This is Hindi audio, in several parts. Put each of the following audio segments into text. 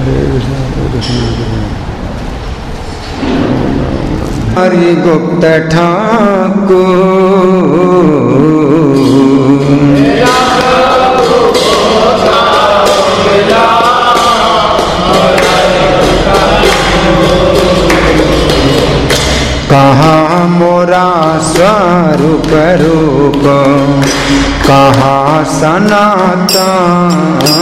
हरि गुप्त ठाकुर कहाँ मोरा स्वरूप रूप कहाँ सनातन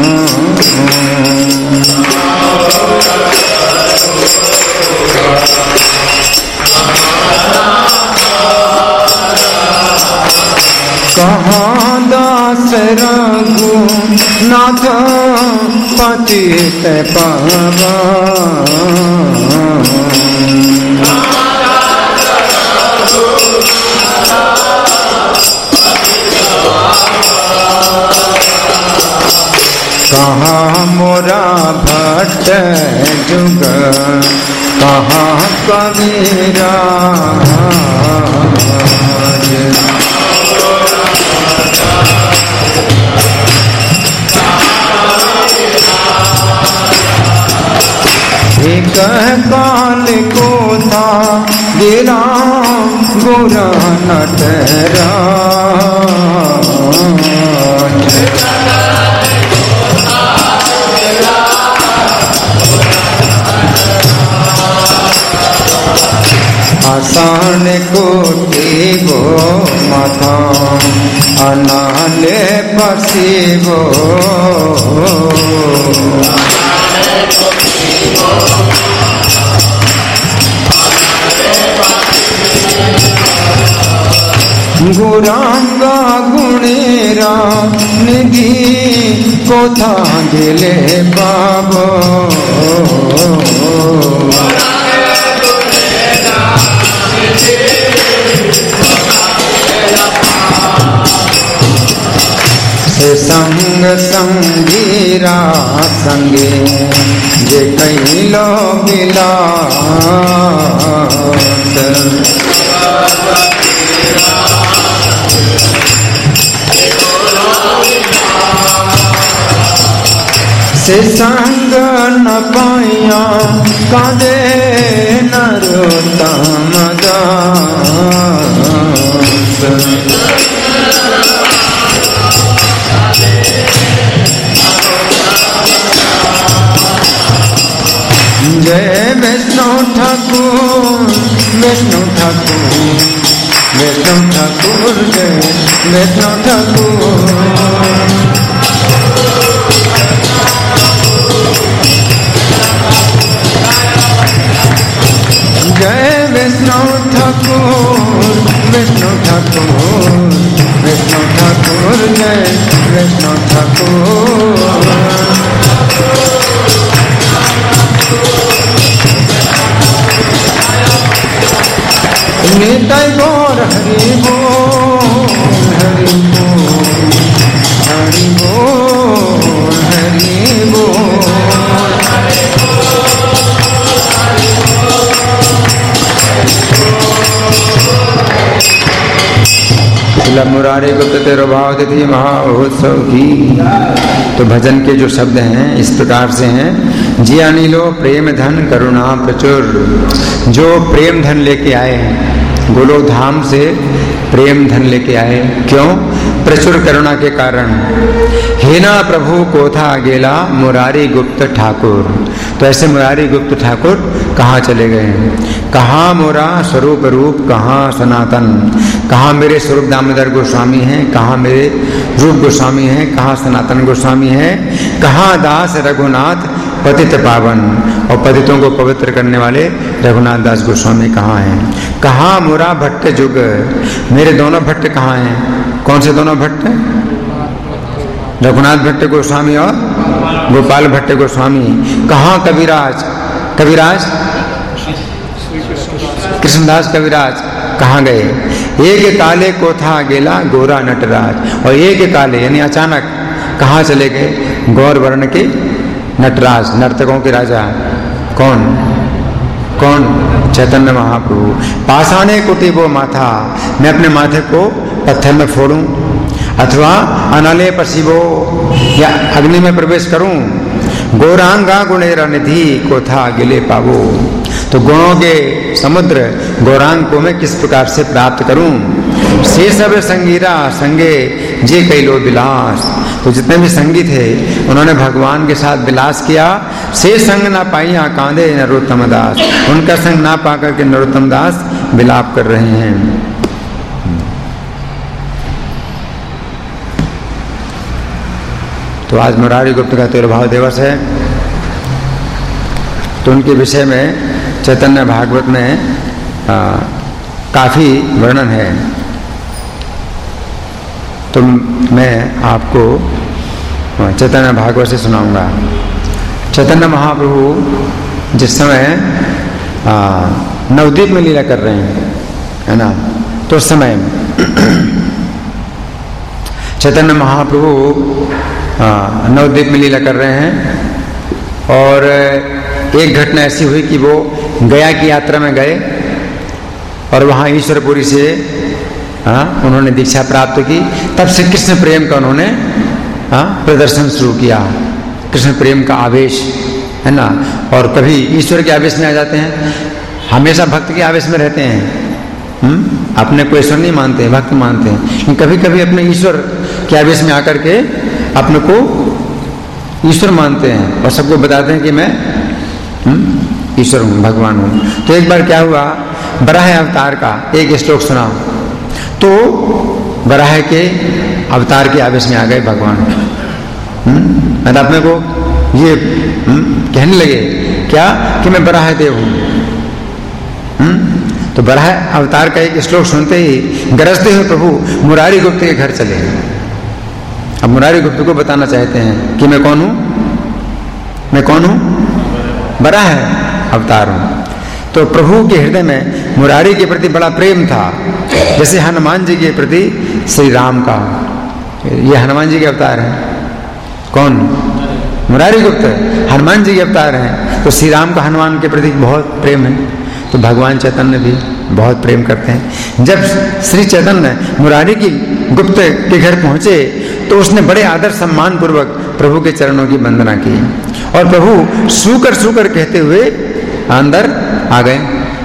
कहाँ दास रघुनाथ पतित पावन कहाँ मोरा भट्ट जुग कहाँ कविराज एक काल को था गिरा गोरा नटराज आसान कोटि गो माथा अनाले पसीबो गुरांगा गुणेरा निधि कोथा गेले बाबो संग संगीरा संगे जे कैलो बिलास से संग न पाया कादे नरोत्तम दास जय विष्णु ठाकुर विष्णु ठाकुर विष्णु ठाकुर जय विष्णु ठाकुर जय विष्णु ठाकुर विष्णु ठाकुर विष्णु ठाकुर जय विष्णु ठाकुर निताय गौर हरि बोल हरि बोल हरि बोल हरि बोल मुरारे गुप्त तेरो भाव तिथि महामहोत्सव की। तो भजन के जो शब्द हैं इस प्रकार से हैं, जिया नीलो प्रेम धन करुणा प्रचुर। जो प्रेम धन लेके आए हैं गोलोक धाम से, प्रेम धन लेके आए, क्यों? प्रचुर करुणा के कारण। हेना प्रभु कोथा गेला मुरारी गुप्त ठाकुर। तो ऐसे मुरारी गुप्त ठाकुर कहाँ चले गए? कहाँ मोरा स्वरूप रूप कहाँ सनातन। कहाँ मेरे स्वरूप दामोदर गोस्वामी हैं, कहाँ मेरे रूप गोस्वामी हैं, कहाँ सनातन गोस्वामी हैं, कहाँ दास रघुनाथ पतित पावन और पतितों को पवित्र करने वाले रघुनाथ दास गोस्वामी कहाँ हैं? कहाँ मोरा भट्ट जुग। मेरे दोनों भट्ट कहाँ हैं? कौन से दोनों भट्ट? रघुनाथ भट्ट गोस्वामी और गोपाल भट्ट गोस्वामी। कहाँ कविराज? कविराज कृष्णदास कविराज कहाँ गए? एक काले को था गेला गोरा नटराज। और एक काले यानी अचानक कहाँ चले गए? गौर वर्ण के नटराज, नर्तकों के राजा। कौन कौन? चैतन्य महाप्रभु। पाषाणे कुटिबो माथा। मैं अपने माथे को पत्थर में फोड़ूं अथवा अनले पसीबो या अग्नि में प्रवेश करूं। गौरांगा गुणेरा निधि को था गिले पावो। तो गुणों के समुद्र गौरांग को मैं किस प्रकार से प्राप्त करूं? से सब संगीरा संगे जे कैलो विलास। तो जितने भी संगी थे उन्होंने भगवान के साथ विलास किया। से संग ना पाइया कांदे नरोत्तम दास। उनका संग ना पाकर के नरोत्तम दास विलाप कर रहे हैं। तो आज मुरारी गुप्त का तिरुभाव दिवस है, तो उनके विषय में चैतन्य भागवत में काफी वर्णन है। तो मैं आपको चैतन्य भागवत से सुनाऊंगा। चैतन्य महाप्रभु जिस समय नवद्वीप में लीला कर रहे हैं, है ना, तो उस समय चैतन्य महाप्रभु नवद्वीप में लीला कर रहे हैं। और एक घटना ऐसी हुई कि वो गया की यात्रा में गए और वहाँ ईश्वरपुरी से उन्होंने दीक्षा प्राप्त की। तब से कृष्ण प्रेम का उन्होंने प्रदर्शन शुरू किया। कृष्ण प्रेम का आवेश, है ना। और कभी ईश्वर के आवेश में आ जाते हैं, हमेशा भक्त के आवेश में रहते हैं। अपने को ईश्वर नहीं मानते हैं, भक्त मानते हैं, लेकिन कभी कभी अपने ईश्वर के आवेश में आकर के अपने को ईश्वर मानते हैं और सबको बताते हैं कि मैं ईश्वर हूँ, भगवान हूँ। तो एक बार क्या हुआ, बराह अवतार का एक श्लोक सुना, तो बराह के अवतार के आवेश में आ गए भगवान। और अपने को ये कहने लगे क्या कि मैं बराह देव हूँ। तो बराह अवतार का एक श्लोक सुनते ही गरजते हुए प्रभु मुरारी गुप्त के घर चले। अब मुरारी गुप्त को बताना चाहते हैं कि मैं कौन हूँ, मैं कौन हूँ, बराह अवतार हूँ। तो प्रभु के हृदय में मुरारी के प्रति बड़ा प्रेम था, जैसे हनुमान जी के प्रति श्री राम का। ये हनुमान जी के अवतार हैं। कौन? मुरारी गुप्त हनुमान जी के अवतार हैं। तो श्री राम का हनुमान के प्रति बहुत प्रेम है, तो भगवान चैतन्य भी बहुत प्रेम करते हैं। जब श्री चैतन्य मुरारी की गुप्त के घर पहुंचे तो उसने बड़े आदर सम्मान पूर्वक प्रभु के चरणों की वंदना की और प्रभु सूकर सूकर कहते हुए अंदर आ गए।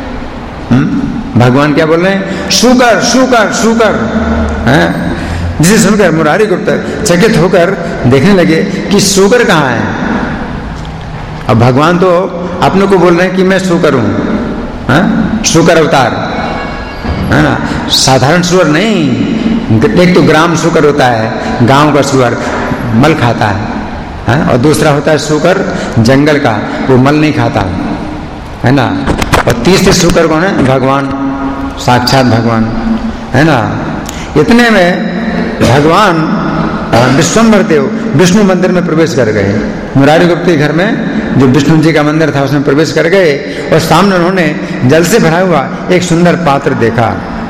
भगवान क्या बोल रहे हैं? सूकर सूकर सूकर। जिसे सुनकर मुरारी गुप्त चकित होकर देखने लगे कि सूकर कहाँ है। अब भगवान तो अपने को बोल रहे हैं कि मैं सूकर हूँ, सूकर अवतार, है ना। साधारण सुअर नहीं, एक तो ग्राम सूकर होता है, गांव का सुअर मल खाता है, और दूसरा होता है सूकर जंगल का, वो मल नहीं खाता, है ना। और तीसरे सूकर कौन है? भगवान, साक्षात भगवान, है ना। इतने में भगवान विश्वम्भर देव विष्णु मंदिर में प्रवेश कर गए। मुरारी गुप्त के घर में जो विष्णु जी का मंदिर था उसमें प्रवेश कर गए और सामने उन्होंने जल से भरा हुआ एक सुंदर पात्र देखा।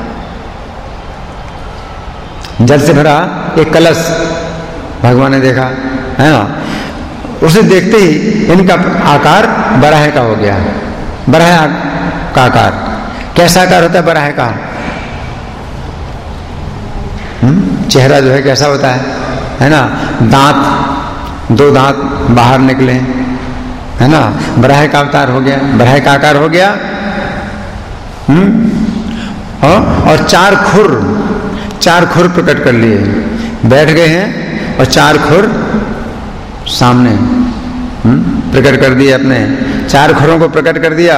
जल से भरा एक कलश भगवान ने देखा, है ना। उसे देखते ही इनका आकार बराह का हो गया। बराह का आकार कैसा आकार होता है? बराह का चेहरा जो है कैसा होता है ना। दांत, दो दांत बाहर निकले, है ना। बराह का अवतार हो गया, बराह का आकार हो गया। और चार खुर प्रकट कर लिए, बैठ गए हैं और चार खुर सामने प्रकट कर दिए, अपने चार खुरों को प्रकट कर दिया।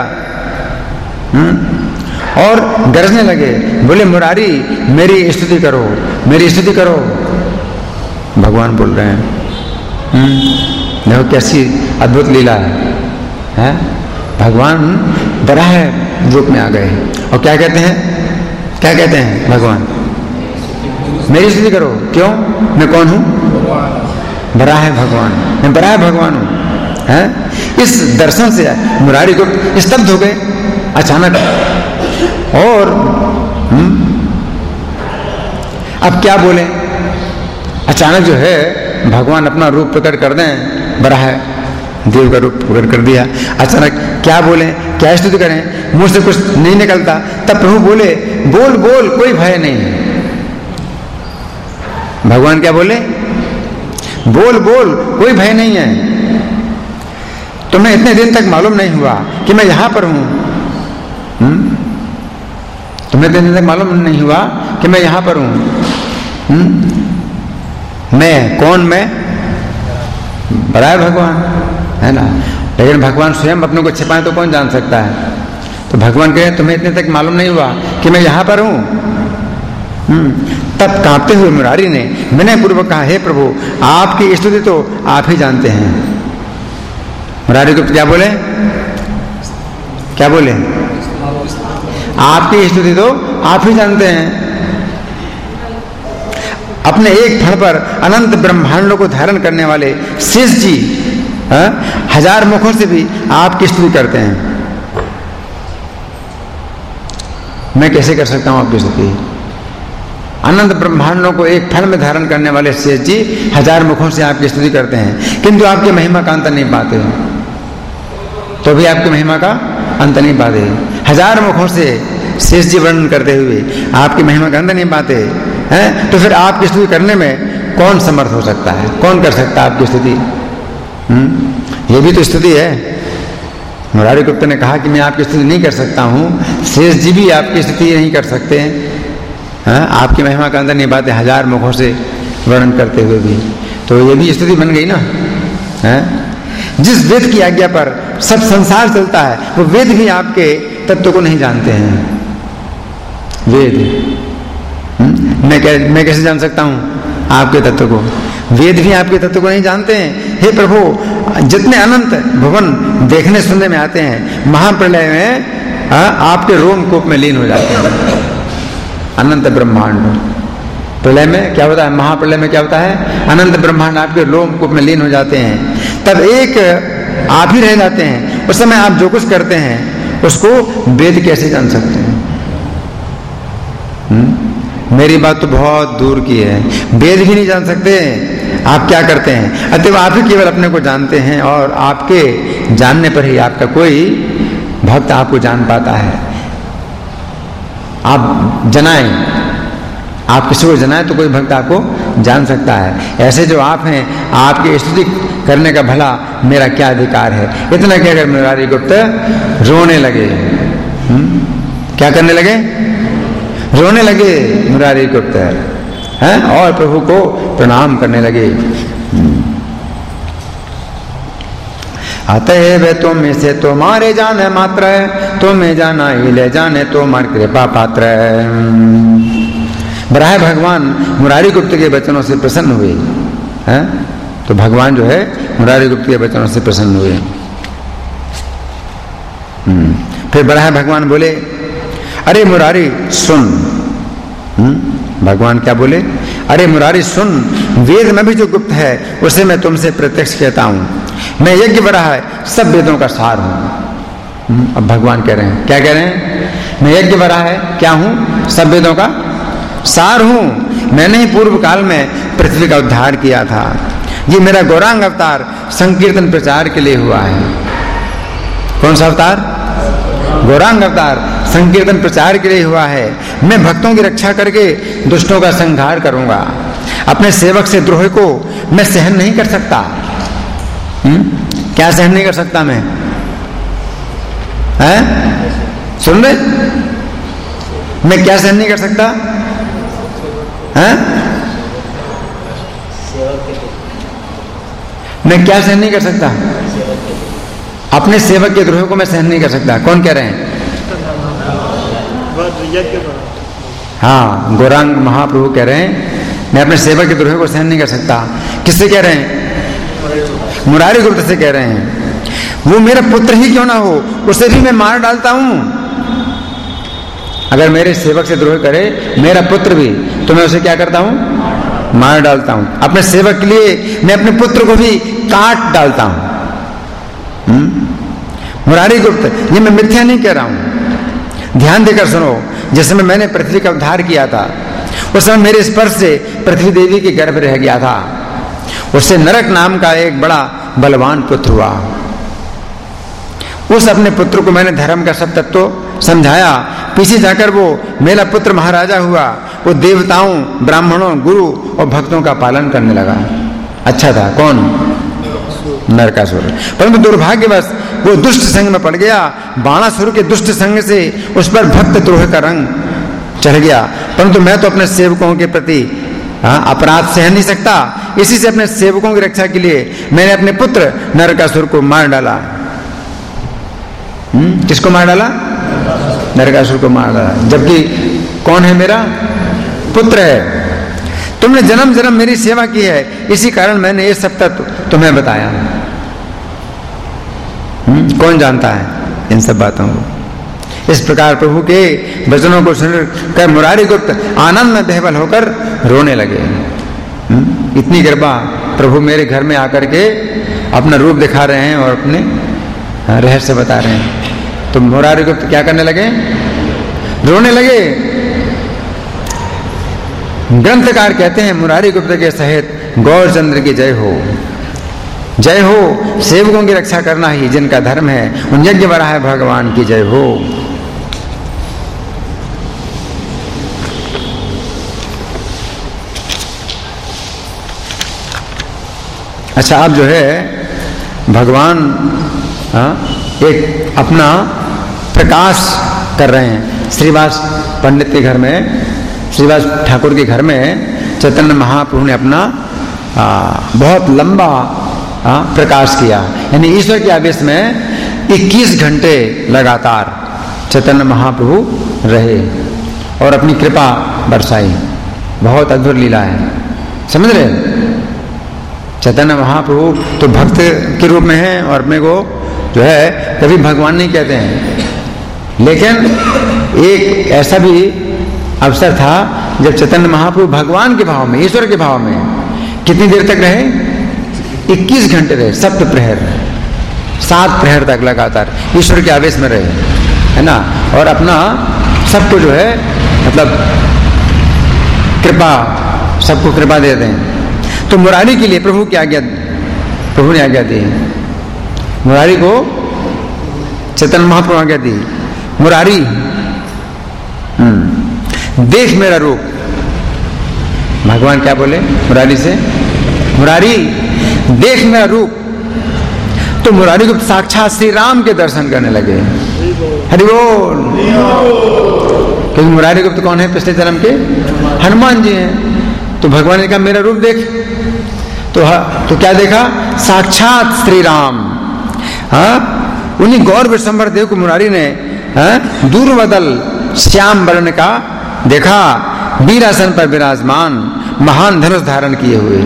और गरजने लगे, बोले मुरारी मेरी स्तुति करो, मेरी स्तुति करो। भगवान बोल रहे हैं। देखो कैसी अद्भुत लीला है। भगवान बराह रूप में आ गए और क्या कहते हैं? क्या कहते हैं भगवान? मेरी स्तुति करो। क्यों? मैं कौन हूं? बराह भगवान, मैं बराह भगवान हूं। है इस दर्शन से मुरारी को स्तब्ध हो गए अचानक। और अब क्या बोले? अचानक जो है भगवान अपना रूप प्रकट कर दें, बराह देव का रूप प्रकट कर दिया। अचानक क्या बोले, क्या स्तुति करें, मुंह से कुछ नहीं निकलता। तब प्रभु बोले, बोल बोल कोई भय नहीं। भगवान क्या बोले? बोल बोल कोई भय नहीं है। तुम्हें इतने दिन तक मालूम नहीं हुआ कि मैं यहां पर हूं? तुम्हें इतने दिन तक मालूम नहीं हुआ कि मैं यहां पर हूं? मैं कौन? मैं बड़ा भगवान है ना, लेकिन भगवान स्वयं अपने को छिपाए तो कौन जान सकता है? तो भगवान कहे तुम्हें इतने तक मालूम नहीं हुआ कि मैं यहां पर हूं? तब कांपते हुए मुरारी ने विनय पूर्वक कहा, हे प्रभु आपकी स्तुति तो आप ही जानते हैं। मुरारी को क्या बोले? क्या बोले? आपकी स्तुति तो आप ही जानते हैं। अपने एक फल पर अनंत ब्रह्मांडों को धारण करने वाले शेष जी हजार मुखों से भी आपकी स्तुति करते हैं। मैं कैसे कर सकता हूं आपकी स्तुति? अनंत ब्रह्मांडों को एक फल में धारण करने वाले शेष जी हजार मुखों से आपकी स्तुति करते हैं, किंतु आपकी महिमा का अंत नहीं पाते, तो भी आपकी महिमा का अंत नहीं पाते। हजार मुखों से शेष जी वर्णन करते हुए आपकी महिमा का अंत नहीं पाते हैं, तो फिर आपकी स्तुति करने में कौन समर्थ हो सकता है? कौन कर सकता है आपकी स्तुति? ये भी तो स्तुति है। मुरारी गुप्त ने कहा कि मैं आपकी स्तुति नहीं कर सकता हूं, शेष जी भी आपकी स्तुति नहीं कर सकते हैं, आपकी महिमा का अंत नहीं पाते हजार मुखों से वर्णन करते हुए भी, तो ये भी स्तुति बन गई ना है? जिस वेद की आज्ञा पर सब संसार चलता है, वो वेद भी आपके तत्व को नहीं जानते हैं। वेद मैं कैसे जान सकता हूं आपके तत्व को? वेद भी आपके तत्व को नहीं जानते हैं। हे प्रभु, जितने अनंत भुवन देखने सुनने में आते हैं, महाप्रलय में आपके रोमकूप में लीन हो जाते हैं। अनंत ब्रह्मांड प्रलय में क्या होता है? महाप्रलय में क्या होता है? अनंत ब्रह्मांड आपके रोमकूप में लीन हो जाते हैं। तब एक आप ही रह जाते हैं। उस समय आप जो कुछ करते हैं उसको वेद कैसे जान सकते हैं? मेरी बात तो बहुत दूर की है, वेद भी नहीं जान सकते आप क्या करते हैं। अतः आप ही केवल अपने को जानते हैं, और आपके जानने पर ही आपका कोई भक्त आपको जान पाता है। आप जनाएं, आप किसी को जनाएं तो कोई भक्त आपको जान सकता है। ऐसे जो आप हैं, आपकी स्तुति करने का भला मेरा क्या अधिकार है? इतना कहकर मुरारी गुप्त रोने लगे। क्या करने लगे? रोने लगे मुरारी गुप्त हैं, और प्रभु को प्रणाम करने लगे। अतएव तुम इसे तुम्हारे जाने मात्र, तुम्हें जाना ही ले जाने तुम्हारी कृपा पात्र। बराह भगवान मुरारी गुप्त के वचनों से प्रसन्न हुए हैं, तो भगवान जो है मुरारी गुप्त के वचनों से प्रसन्न हुए। फिर बराह भगवान बोले, अरे मुरारी सुन। भगवान क्या बोले? अरे मुरारी सुन, वेद में भी जो गुप्त है उसे मैं तुमसे प्रत्यक्ष कहता हूं। मैं यज्ञ बराह सब वेदों का सार हूं। अब भगवान कह रहे हैं, क्या कह रहे हैं? मैं यज्ञ बराह है क्या हूं? सब वेदों का सार हूं। मैंने ही पूर्व काल में पृथ्वी का उद्धार किया था। ये मेरा गौरांग अवतार संकीर्तन प्रचार के लिए हुआ है। कौन सा अवतार? गौरांग अवतार संकीर्तन प्रचार के लिए हुआ है। मैं भक्तों की रक्षा करके दुष्टों का संहार करूंगा। अपने सेवक से द्रोह को मैं सहन नहीं कर सकता। क्या सहन नहीं कर सकता मैं? सुन रहे? मैं क्या सहन नहीं कर सकता? मैं क्या सहन नहीं कर सकता? अपने सेवक के द्रोह को मैं सहन नहीं कर सकता। कौन कह रहे हैं? हाँ, गौरांग महाप्रभु कह रहे हैं, मैं अपने सेवक के द्रोह को सहन नहीं कर सकता। किससे कह रहे हैं? मुरारी गुप्त से कह रहे हैं। वो मेरा पुत्र ही क्यों ना हो, उसे भी मैं मार डालता हूं। अगर मेरे सेवक से द्रोह करे मेरा पुत्र भी, तो मैं उसे क्या करता हूं? मार डालता हूं। अपने सेवक के लिए मैं अपने पुत्र को भी काट डालता हूं। मुरारी गुप्त, ये मैं मिथ्या नहीं कह रहा हूं। ध्यान देकर सुनो। जिस समय मैंने पृथ्वी का उद्धार किया था, उस समय मेरे स्पर्श से पृथ्वी देवी के गर्भ रह गया था। उससे नरक नाम का एक बड़ा बलवान पुत्र हुआ। उस अपने पुत्र को मैंने धर्म का सब तत्व समझाया। पीछे जाकर वो मेरा पुत्र महाराजा हुआ। वो देवताओं, ब्राह्मणों, गुरु और भक्तों का पालन करने लगा। अच्छा था। कौन? नरकासुर। परंतु दुर्भाग्यवश वो दुष्ट संग में पड़ गया। बाणासुर के दुष्ट संग से उस पर भक्त द्रोह का रंग चढ़ गया। परंतु मैं तो अपने सेवकों के प्रति अपराध सह नहीं सकता, इसी से अपने सेवकों की रक्षा के लिए मैंने अपने पुत्र नरकासुर को मार डाला। किसको मार डाला? नरकासुर को मार डाला। जबकि कौन है? मेरा पुत्र है। तुमने जन्म जन्म मेरी सेवा की है, इसी कारण मैंने ये सब तत्व तुम्हें बताया। कौन जानता है इन सब बातों को? इस प्रकार प्रभु के वचनों को सुनकर मुरारी गुप्त आनंद में बेहबल होकर रोने लगे। इतनी कृपा, प्रभु मेरे घर में आकर के अपना रूप दिखा रहे हैं और अपने रहस्य बता रहे हैं। तो मुरारी गुप्त क्या करने लगे? रोने लगे। ग्रंथकार कहते हैं मुरारी गुप्त के सहित गौरचंद्र की जय हो, जय हो। सेवकों की रक्षा करना ही जिनका धर्म है, उन यज्ञ वराह भगवान की जय हो। अच्छा, अब जो है भगवान एक अपना प्रकाश कर रहे हैं। श्रीवास पंडित के घर में, श्रीवास ठाकुर के घर में चैतन्य महाप्रभु ने अपना बहुत लंबा प्रकाश किया। यानी ईश्वर के आदेश में 21 घंटे लगातार चैतन्य महाप्रभु रहे और अपनी कृपा बरसाई। बहुत अद्भुत लीला है, समझ रहे? चैतन्य महाप्रभु तो भक्त के रूप में है और अपने को जो है कभी भगवान नहीं कहते हैं। लेकिन एक ऐसा भी अवसर था जब चैतन्य महाप्रभु भगवान के भाव में, ईश्वर के भाव में कितनी देर तक रहे? 21 घंटे रहे, सप्त प्रहर, 7 प्रहर तक लगातार ईश्वर के आवेश में रहे, है ना। और अपना सबको जो है मतलब कृपा, सबको कृपा दे दें। तो मुरारी के लिए प्रभु की आज्ञा, प्रभु ने आज्ञा दी। मुरारी को चैतन्य महाप्रभु आज्ञा दी, मुरारी देख मेरा रूप। भगवान क्या बोले मुरारी से? मुरारी देख मेरा रूप। तो मुरारी को साक्षात श्री राम के दर्शन करने लगे। हरि बोल। क्योंकि मुरारी गुप्त कौन है? पिछले जन्म के हनुमान जी हैं। तो भगवान ने कहा मेरा रूप देख। तो क्या देखा? साक्षात श्री राम। उन्हीं गौर विश्वंभर देव को मुरारी ने दूरवदल श्याम वर्ण का देखा, वीरासन पर विराजमान, महान धनुष धारण किए हुए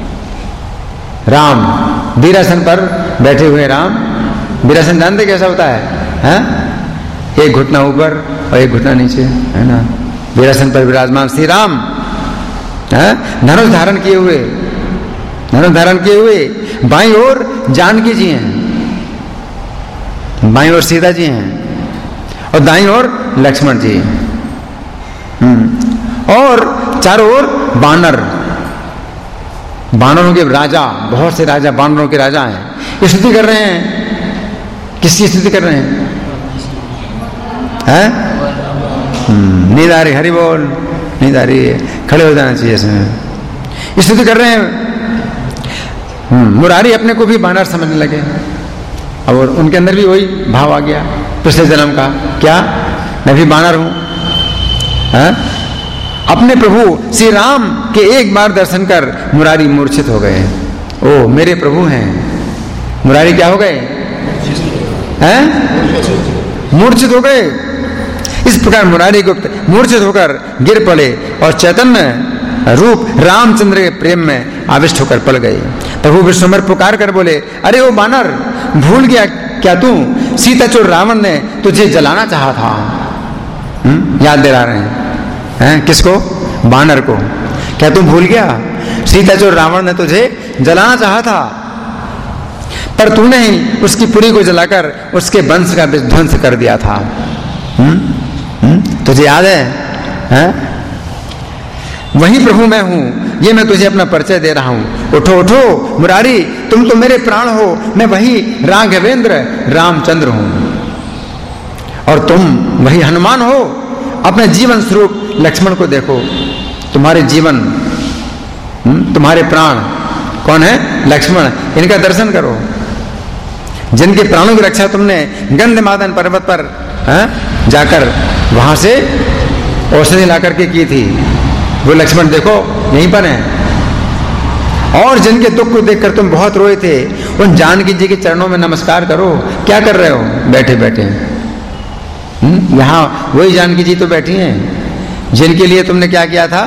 राम, वीरासन पर बैठे हुए राम। वीरासन जानते कैसा होता है? एक घुटना ऊपर और एक घुटना नीचे, है ना। वीरासन पर विराजमान श्री राम, धनुष धारण किए हुए, धनुष धारण किए हुए। बाईं ओर जानकी जी हैं, बाईं ओर सीता जी हैं और दाईं ओर लक्ष्मण जी। और चारों ओर बानर, बानरों के राजा, बहुत से राजा बानरों के राजा हैं। स्तुति कर रहे हैं। किसकी स्तुति कर रहे हैं? नींद आ रही? हरि बोल। नींद आ रही है, खड़े हो जाना चाहिए इसमें। स्तुति कर रहे हैं। मुरारी अपने को भी बानर समझने लगे और उनके अंदर भी वही भाव आ गया पिछले जन्म का। क्या? मैं भी बानर हूं। अपने प्रभु श्री राम के एक बार दर्शन कर मुरारी मूर्छित हो गए। ओ मेरे प्रभु हैं। मुरारी क्या हो गए? मूर्छित हो गए। इस प्रकार मुरारी गुप्त मूर्छित होकर गिर पड़े और चैतन्य रूप रामचंद्र के प्रेम में आविष्ट होकर पड़ गए। प्रभु विश्वंभर पुकार कर बोले, अरे ओ बानर, भूल गया क्या तू? सीताचोर रावण ने तुझे जलाना चाहा था। याद दिला रहे हैं किसको? बानर को। क्या तुम भूल गया? सीताचोर रावण ने तुझे जलाना चाहा था, पर तूने ही उसकी पुरी को जलाकर उसके वंश का विध्वंस कर दिया था। तुझे याद है? वही प्रभु मैं हूं, ये मैं तुझे अपना परिचय दे रहा हूं। उठो उठो मुरारी, तुम तो मेरे प्राण हो। मैं वही राघवेंद्र रामचंद्र हूं और तुम वही हनुमान हो। अपने जीवन स्वरूप लक्ष्मण को देखो। तुम्हारे जीवन, तुम्हारे प्राण कौन है? लक्ष्मण। इनका दर्शन करो, जिनके प्राणों की रक्षा तुमने गंधमादन पर्वत पर जाकर वहां से औषधि ला करके की थी, वो लक्ष्मण देखो यहीं पर हैं। और जिनके दुख को देखकर तुम बहुत रोए थे, उन जानकी जी के चरणों में नमस्कार करो। क्या कर रहे हो? बैठे बैठे यहाँ वही जानकी जी तो बैठी हैं जिनके लिए तुमने क्या किया था?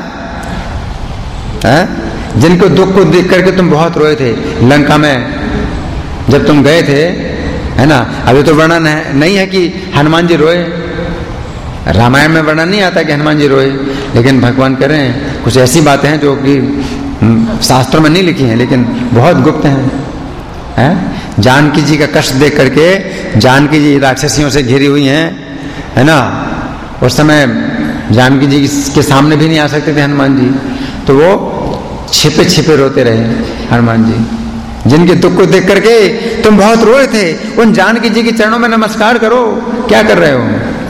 जिनको दुख को देख करके तुम बहुत रोए थे लंका में जब तुम गए थे, है ना। अभी तो वर्णन नहीं है कि हनुमान जी रोए, रामायण में वर्णन नहीं आता कि हनुमान जी रोए, लेकिन भगवान कह रहे हैं कुछ ऐसी बातें हैं जो कि शास्त्रों में नहीं लिखी हैं, लेकिन बहुत गुप्त हैं। जानकी जी का कष्ट देख करके, जानकी जी राक्षसियों से घिरी हुई हैं, है ना। उस समय जानकी जी के सामने भी नहीं आ सकते थे हनुमान जी, तो वो छिपे छिपे रोते रहे हनुमान जी। जिनके दुख को देख करके तुम बहुत रोए थे, उन जानकी जी के चरणों में नमस्कार करो। क्या कर रहे हो?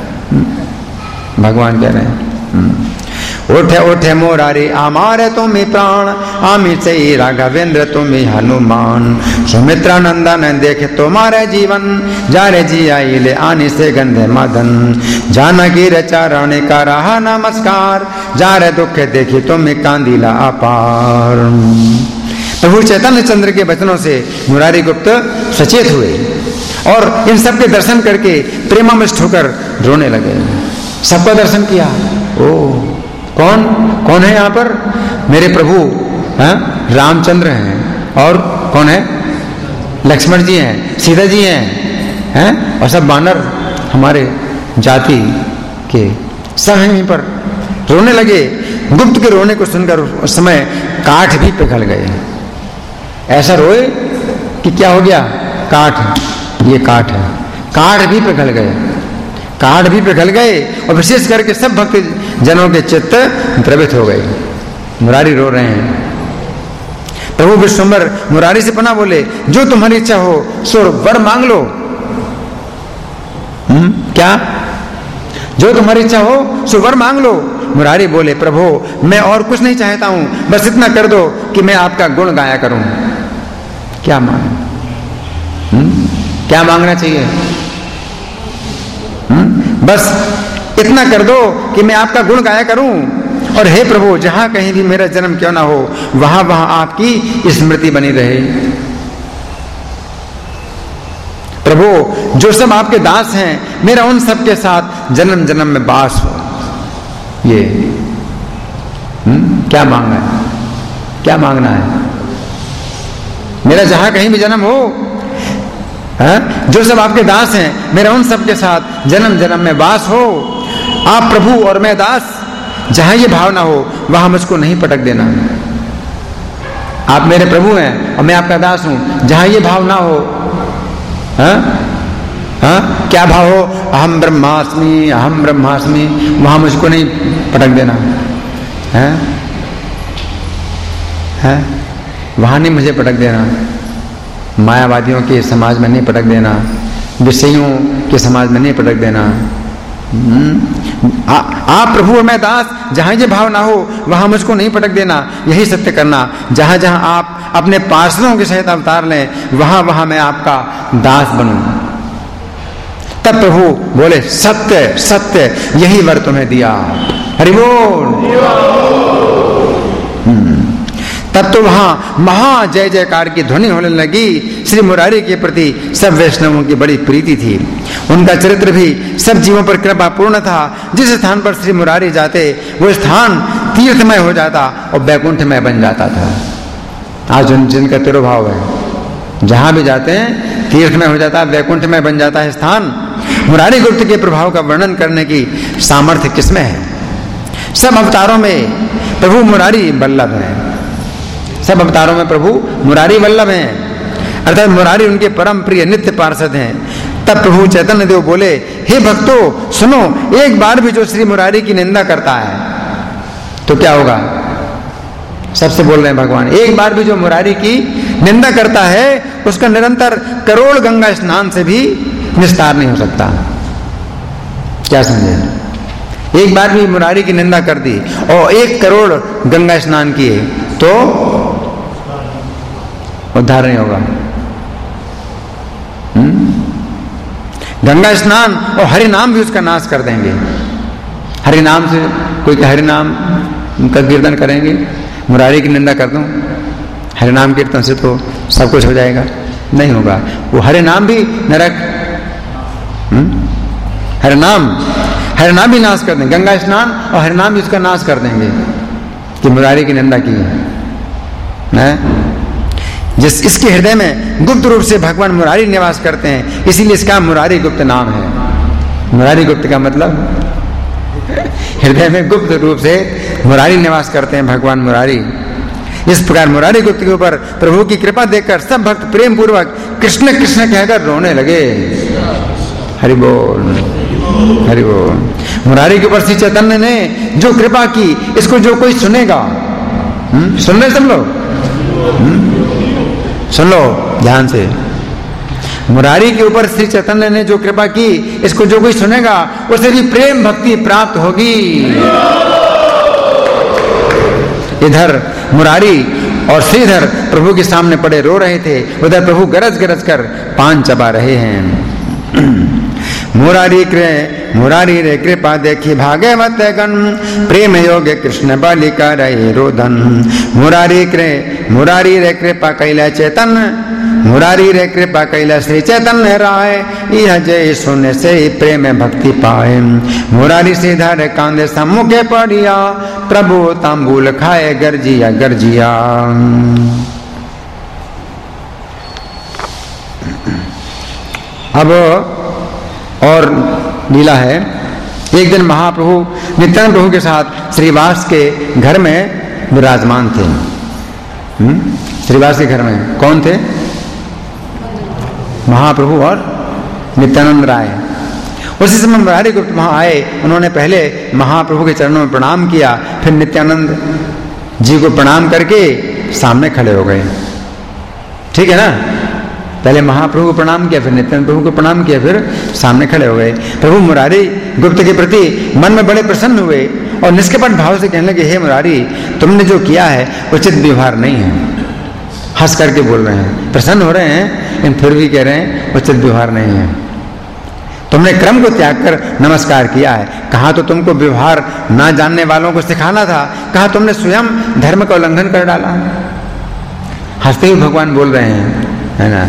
भगवान कह रहे हैं उठे उठे मोरारी आमारे तुम्हें प्राण, आमी से राघवेंद्र तुम्हें हनुमान। सुमित्रा नंदन देखे तुम्हारे जीवन, जारे जी आई ले आने से गंधे मदन। जानकी रचारणे का रहा नमस्कार, जारे दुख देखे तुम्हें कांदिला अपार। प्रभु चैतन्य चंद्र के वचनों से मुरारी गुप्त सचेत हुए और इन सब के दर्शन करके प्रेमाविष्ट होकर रोने लगे। सबका दर्शन किया। ओ कौन कौन है यहाँ पर? मेरे प्रभु रामचंद्र हैं, और कौन है? लक्ष्मण जी हैं, सीता जी हैं, और सब बानर हमारे जाति के सब हैं यहीं पर। रोने लगे। गुप्त के रोने को सुनकर उस समय काठ भी पिघल गए। ऐसा रोए कि क्या हो गया? काठ, ये काठ है, काठ भी पिघल गए, काठ भी पिघल गए। और विशेष करके सब भक्त जनों के चित्त द्रवित हो गए। मुरारी रो रहे हैं। प्रभु विश्वम्भर मुरारी से पना बोले, जो तुम्हारी इच्छा हो सो वर मांग लो। क्या? जो तुम्हारी इच्छा हो सो वर मांग लो। मुरारी बोले, प्रभु मैं और कुछ नहीं चाहता हूं, बस इतना कर दो कि मैं आपका गुण गाया करूं। क्या मांग? क्या मांगना चाहिए? बस इतना कर दो कि मैं आपका गुण गाया करूं, और हे प्रभु जहां कहीं भी मेरा जन्म क्यों ना हो, वहां वहां आपकी स्मृति बनी रहे। प्रभु जो सब आपके दास हैं, मेरा उन सब के साथ जन्म जन्म में वास हो। ये क्या मांगना है? क्या मांगना है? मेरा जहां कहीं भी जन्म हो, जो सब आपके दास हैं, मेरा उन सब के साथ जन्म जन्म में वास हो। आप प्रभु और मैं दास, जहां ये भावना हो वहां मुझको नहीं पटक देना। आप मेरे प्रभु हैं और मैं आपका दास हूं, जहां ये भावना हो, क्या भाव हो? अहम ब्रह्मास्मि, अहम ब्रह्मास्मि, वहां मुझको नहीं पटक देना है, वहां नहीं मुझे पटक देना। मायावादियों के समाज में नहीं पटक देना, विषयों के समाज में नहीं पटक देना। आप प्रभु और मैं दास, जहां ये भाव ना हो वहां मुझको नहीं पटक देना। यही सत्य करना। जहां जहां आप अपने पार्षदों के सहित अवतार लें, वहां वहां मैं आपका दास बनूं। तब प्रभु बोले, सत्य सत्य, यही वर तुम्हें दिया। हरि बोल। तब तो वहां महा जय जयकार की ध्वनि होने लगी। श्री मुरारी के प्रति सब वैष्णवों की बड़ी प्रीति थी। उनका चरित्र भी सब जीवों पर कृपा पूर्ण था। जिस स्थान पर श्री मुरारी जाते, वो स्थान तीर्थमय हो जाता और वैकुंठमय बन जाता था। आज जिनका तिरुभाव है, जहां भी जाते हैं तीर्थमय हो जाता है, वैकुंठमय बन जाता है स्थान। मुरारी गुप्त के प्रभाव का वर्णन करने की सामर्थ्य किसमें है? सब अवतारों में प्रभु मुरारी वल्लभ है। सब अवतारों में प्रभु मुरारी वल्लभ हैं, अर्थात मुरारी उनके परम प्रिय नित्य पार्षद हैं। तब प्रभु चैतन्य देव बोले, हे भक्तों सुनो, एक बार भी जो श्री मुरारी की निंदा करता है तो क्या होगा? सबसे बोल रहे हैं भगवान, एक बार भी जो मुरारी की निंदा करता है उसका निरंतर करोड़ गंगा स्नान से भी निस्तार नहीं हो सकता। क्या समझे? एक बार भी मुरारी की निंदा कर दी और 1 करोड़ गंगा स्नान किए तो उद्धार नहीं होगा। गंगा स्नान और हरि नाम भी उसका नाश कर देंगे। हरि नाम से कोई हरि नाम का कीर्तन करेंगे, मुरारी की निंदा कर दूं, हरि नाम कीर्तन से तो सब कुछ हो जाएगा, नहीं होगा। वो हरि नाम भी नरक, हरि नाम भी नाश कर देंगे। गंगा स्नान और हरि नाम भी उसका नाश कर देंगे कि मुरारी की निंदा की है। जिस इसके हृदय में गुप्त रूप से भगवान मुरारी निवास करते हैं, इसीलिए इसका मुरारी गुप्त नाम है। मुरारी गुप्त का मतलब हृदय में गुप्त रूप से मुरारी निवास करते हैं भगवान मुरारी। इस प्रकार मुरारी गुप्त के ऊपर प्रभु की कृपा देखकर सब भक्त प्रेम पूर्वक कृष्ण कृष्ण कहकर रोने लगे। हरि बोल, हरि बोल। मुरारी के ऊपर श्री चैतन्य ने जो कृपा की, इसको जो कोई सुनेगा, सुन रहे सब लोग, सुन लो ध्यान से। मुरारी के ऊपर श्री चैतन्य ने जो कृपा की, इसको जो कोई सुनेगा उसे भी प्रेम भक्ति प्राप्त होगी। इधर मुरारी और श्रीधर प्रभु के सामने पड़े रो रहे थे, उधर प्रभु गरज गरज कर पान चबा रहे हैं। मुरारी रे कृपा देखी भागवत गण, प्रेम योग कृष्ण बालिका रहे रोदन। मुरारी रे कृपा कैला चैतन्य, मुरारी रे कृपा कैला श्री चैतन्य राय, यह जय सुन से प्रेम भक्ति पाए। मुरारी श्रीधर कांदे सम्मुखे पड़िया, प्रभु तांबूल खाए गर्जिया गर्जिया। अब और लीला है। एक दिन महाप्रभु नित्यानंद प्रभु के साथ श्रीवास के घर में विराजमान थे। श्रीवास के घर में कौन थे? महाप्रभु और नित्यानंद राय। उसी समय मुरारी गुप्त वहां आए। उन्होंने पहले महाप्रभु के चरणों में प्रणाम किया, फिर नित्यानंद जी को प्रणाम करके सामने खड़े हो गए। ठीक है ना? पहले महाप्रभु को प्रणाम किया, फिर नित्यानंद प्रभु को प्रणाम किया, फिर सामने खड़े हो गए। प्रभु मुरारी गुप्त के प्रति मन में बड़े प्रसन्न हुए और निष्कपट भाव से कहने लगे, हे मुरारी, तुमने जो किया है उचित व्यवहार नहीं है। हंस करके बोल रहे हैं, प्रसन्न हो रहे हैं, लेकिन फिर भी कह रहे हैं उचित व्यवहार नहीं है। तुमने क्रम को त्याग कर नमस्कार किया है। कहा तो तुमको व्यवहार ना जानने वालों को सिखाना था, कहा तुमने स्वयं धर्म का उल्लंघन कर डाला। हंसते हुए भगवान बोल रहे हैं, है ना?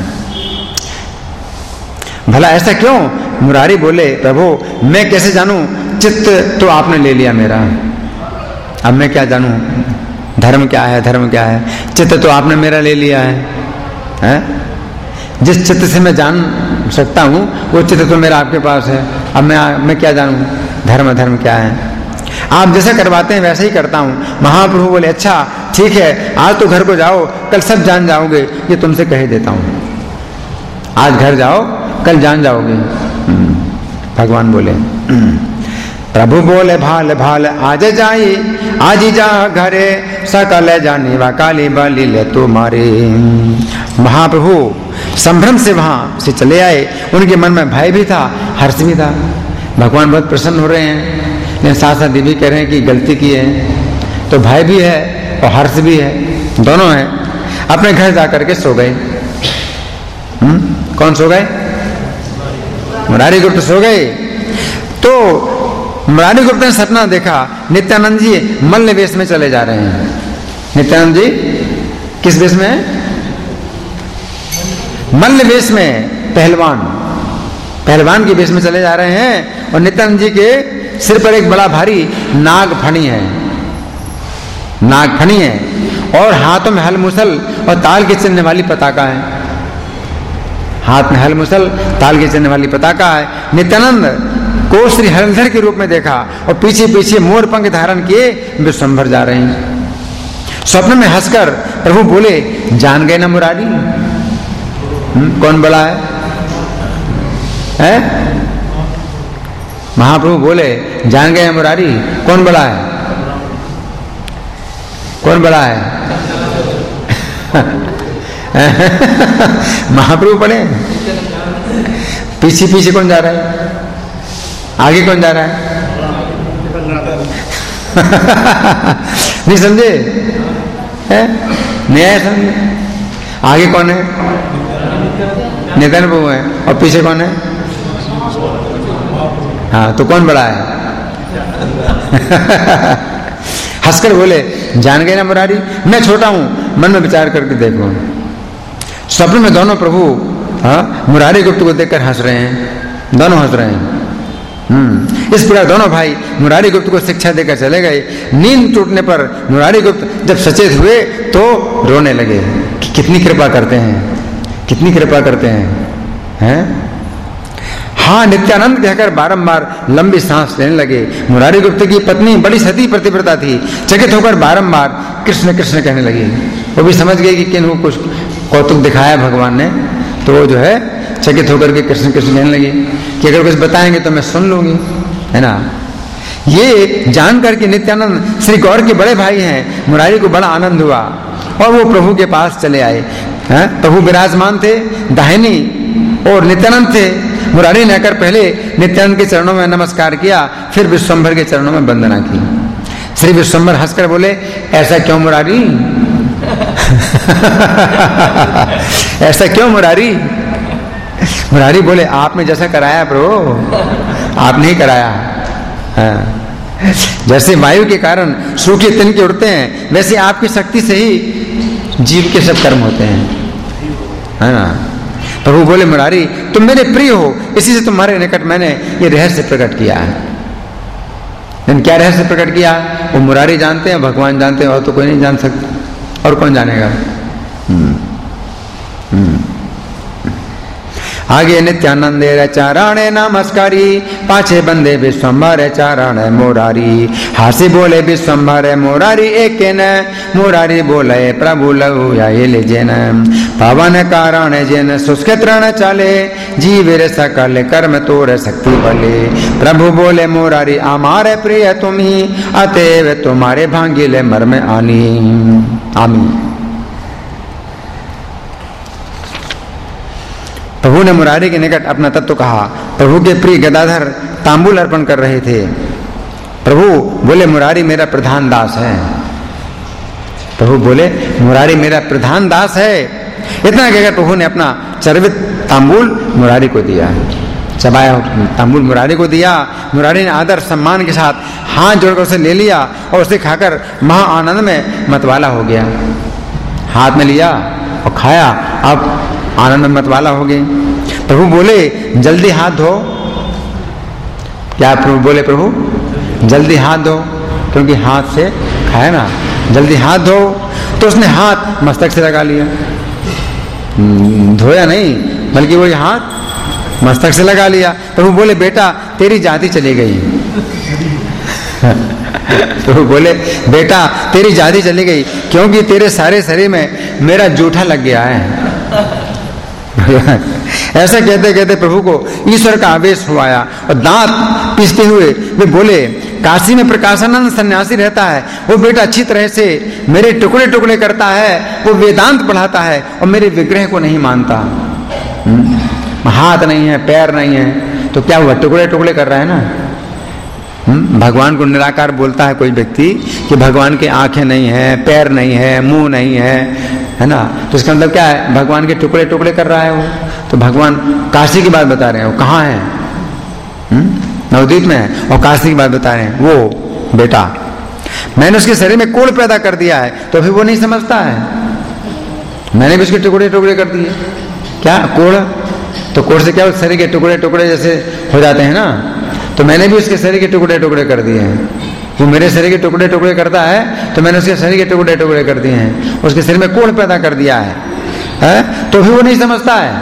भला ऐसा क्यों? मुरारी बोले, प्रभु मैं कैसे जानूं? चित्त तो आपने ले लिया मेरा, अब मैं क्या जानूं धर्म क्या है, धर्म क्या है? चित्त तो आपने मेरा ले लिया है? जिस चित्त से मैं जान सकता हूं वो चित्त तो मेरा आपके पास है। अब मैं क्या जानूं धर्म क्या है? आप जैसा करवाते हैं वैसे ही करता हूं। महाप्रभु बोले, अच्छा ठीक है, आज तो घर को जाओ, कल सब जान जाओगे, ये तुमसे कह देता हूं। आज घर जाओ, कल जान जाओगे। भगवान बोले। प्रभु बोले, भाल भाल आज जाई, आज जा घरे, सकल जानी वा काली बाली ले तुम्हारे। महाप्रभु संभ्रम से वहां से चले आए। उनके मन में भय भी था, हर्ष भी था। भगवान बहुत प्रसन्न हो रहे हैं, लेकिन साथ साथ ये भी कह रहे हैं कि गलती की है, तो भय भी है और हर्ष भी है, दोनों है। अपने घर जाकर के सो गए। कौन सो गए? मुरारी गुप्त सो गए। तो मुरारी गुप्त ने सपना देखा, नित्यानंद जी मल्ल वेश में चले जा रहे हैं। नित्यानंद जी किस वेश में? मल्ल वेश में, पहलवान के वेश में चले जा रहे हैं। और नित्यानंद जी के सिर पर एक बड़ा भारी नागफणी है, और हाथों में हल मुसल और ताल के चिन्ह वाली पताका है। हाथ में हल मुसल, ताल के चिन्ह वाली पताका है। नित्यानंद को श्री हरिधर के रूप में देखा और पीछे पीछे मोर पंख धारण किए विश्वंभर जा रहे हैं। स्वप्न में हंसकर प्रभु बोले, जान गए ना मुरारी? कौन बड़ा है? महाप्रभु बोले, जान गए मुरारी, कौन बड़ा है? कौन बड़ा है? महाप्रभु पढ़े। पीछे पीछे कौन जा रहा है? आगे कौन जा रहा है? नहीं समझे? नहीं समझे? आगे कौन है? नित्यानंद प्रभु है। और पीछे कौन है? हाँ, तो कौन बड़ा है? हंसकर बोले, जान गए ना मुरारी, मैं छोटा हूं, मन में विचार करके देखो। स्वप्न में दोनों प्रभु मुरारी गुप्त को देखकर हंस रहे हैं, दोनों हंस रहे हैं। इस प्रकार दोनों भाई मुरारी गुप्त को शिक्षा देकर चले गए। नींद टूटने पर मुरारी गुप्त जब सचेत हुए तो रोने लगे कि कितनी कृपा करते हैं, कितनी कृपा करते हैं। हाँ, नित्यानंद कहकर बारंबार लंबी सांस लेने लगे। मुरारी गुप्त की पत्नी बड़ी सती प्रतिव्रता थी, चकित होकर बारंबार कृष्ण कृष्ण कहने लगी। वो भी समझ गई कि किन्हों कुछ कौतुक दिखाया भगवान ने, तो वो जो है चकित होकर के कृष्ण कृष्ण कहने लगी कि अगर कुछ बताएंगे तो मैं सुन लूंगी, है ना। ये जानकर के नित्यानंद श्री गौर के बड़े भाई हैं, मुरारी को बड़ा आनंद हुआ और वो प्रभु के पास चले आए। प्रभु विराजमान थे, दाहिनी और नित्यानंद थे। मुरारी ने आकर पहले नित्यानंद के चरणों में नमस्कार किया, फिर विश्वम्भर के चरणों में वंदना की। श्री विश्वम्भर हंसकर बोले, ऐसा क्यों मुरारी? ऐसा क्यों मुरारी? मुरारी बोले, आपने जैसा कराया प्रभु, आपने ही कराया। जैसे वायु के कारण सूखे तिनके उड़ते हैं, वैसे आपकी शक्ति से ही जीव के सब कर्म होते हैं, है ना। प्रभु बोले, मुरारी तुम मेरे प्रिय हो, इसी से तुम्हारे निकट मैंने ये रहस्य प्रकट किया है। लेकिन क्या रहस्य प्रकट किया? वो मुरारी जानते हैं, भगवान जानते हैं, और तो कोई नहीं जान सकता। और कौन जानेगा? आगे नित्यानंदे चाराणे नमस्कारी, पाछे बंदे विश्वम्भर चाराणे मुरारी। हासी बोले विश्वम्भर मुरारी एक न, मुरारी बोले प्रभु लहु आये जेन। पावन कारण जेन शुष्क तृण चाले, जीवेर सकल कर्म तोर शक्ति बले। प्रभु बोले मुरारी हमारे प्रिय तुम ही, अतएव तुम्हारे भांगिले मर्म आनी आमी। प्रभु ने मुरारी के निकट अपना तत्व कहा। प्रभु के प्रिय गदाधर तांबूल अर्पण कर रहे थे। प्रभु बोले, मुरारी मेरा प्रधान दास है। प्रभु बोले, मुरारी मेरा प्रधान दास है। इतना कहकर प्रभु ने अपना चर्वित तांबूल मुरारी को दिया, चबाया तांबूल मुरारी को दिया। मुरारी ने आदर सम्मान के साथ हाथ जोड़कर उसे ले लिया और उसे खाकर महा आनंद में मतवाला हो गया। हाथ में लिया और खाया, अब आनंद में मतवाला हो गए। प्रभु बोले, जल्दी हाथ धो। क्या प्रभु बोले? प्रभु जल्दी हाथ धो, क्योंकि हाथ से खाया ना, जल्दी हाथ धो। तो उसने हाथ मस्तक से लगा लिया, धोया नहीं, बल्कि वो हाथ मस्तक से लगा लिया। प्रभु बोले, बेटा तेरी जाति चली गई। प्रभु बोले, बेटा तेरी जाति चली गई, क्योंकि तेरे सारे शरीर में मेरा जूठा लग गया है। ऐसा कहते कहते प्रभु को ईश्वर का आवेश हुआ और दांत पीसते हुए वे बोले, काशी में प्रकाशानंद सन्यासी रहता है, वो बेटा अच्छी तरह से मेरे टुकड़े टुकड़े करता है, वो वेदांत पढ़ाता है और मेरे विग्रह को नहीं मानता। हाथ नहीं है, पैर नहीं है, तो क्या हुआ? टुकड़े टुकड़े कर रहा है ना। भगवान को निराकार बोलता है कोई व्यक्ति कि भगवान की आंखें नहीं है, पैर नहीं है, मुंह नहीं है ना, तो इसका मतलब क्या है? भगवान के टुकड़े टुकड़े कर रहा है वो। तो भगवान काशी की बात बता रहे हैं, वो कहाँ है? नवद्वीप में है, और काशी की बात बता रहे हैं। वो बेटा मैंने उसके शरीर में कोढ़ पैदा कर दिया है, तो फिर वो नहीं समझता है, मैंने भी उसके टुकड़े टुकड़े कर दिए। क्या कोढ़? तो कोढ़ से क्या शरीर के टुकड़े टुकड़े जैसे हो जाते हैं ना, तो मैंने भी उसके शरीर के टुकड़े टुकड़े कर दिए हैं। वो मेरे शरीर के टुकड़े टुकड़े करता है, तो मैंने उसके शरीर के टुकड़े टुकड़े कर दिए हैं, उसके शरीर में कोढ़ पैदा कर दिया है? तो भी वो नहीं समझता है,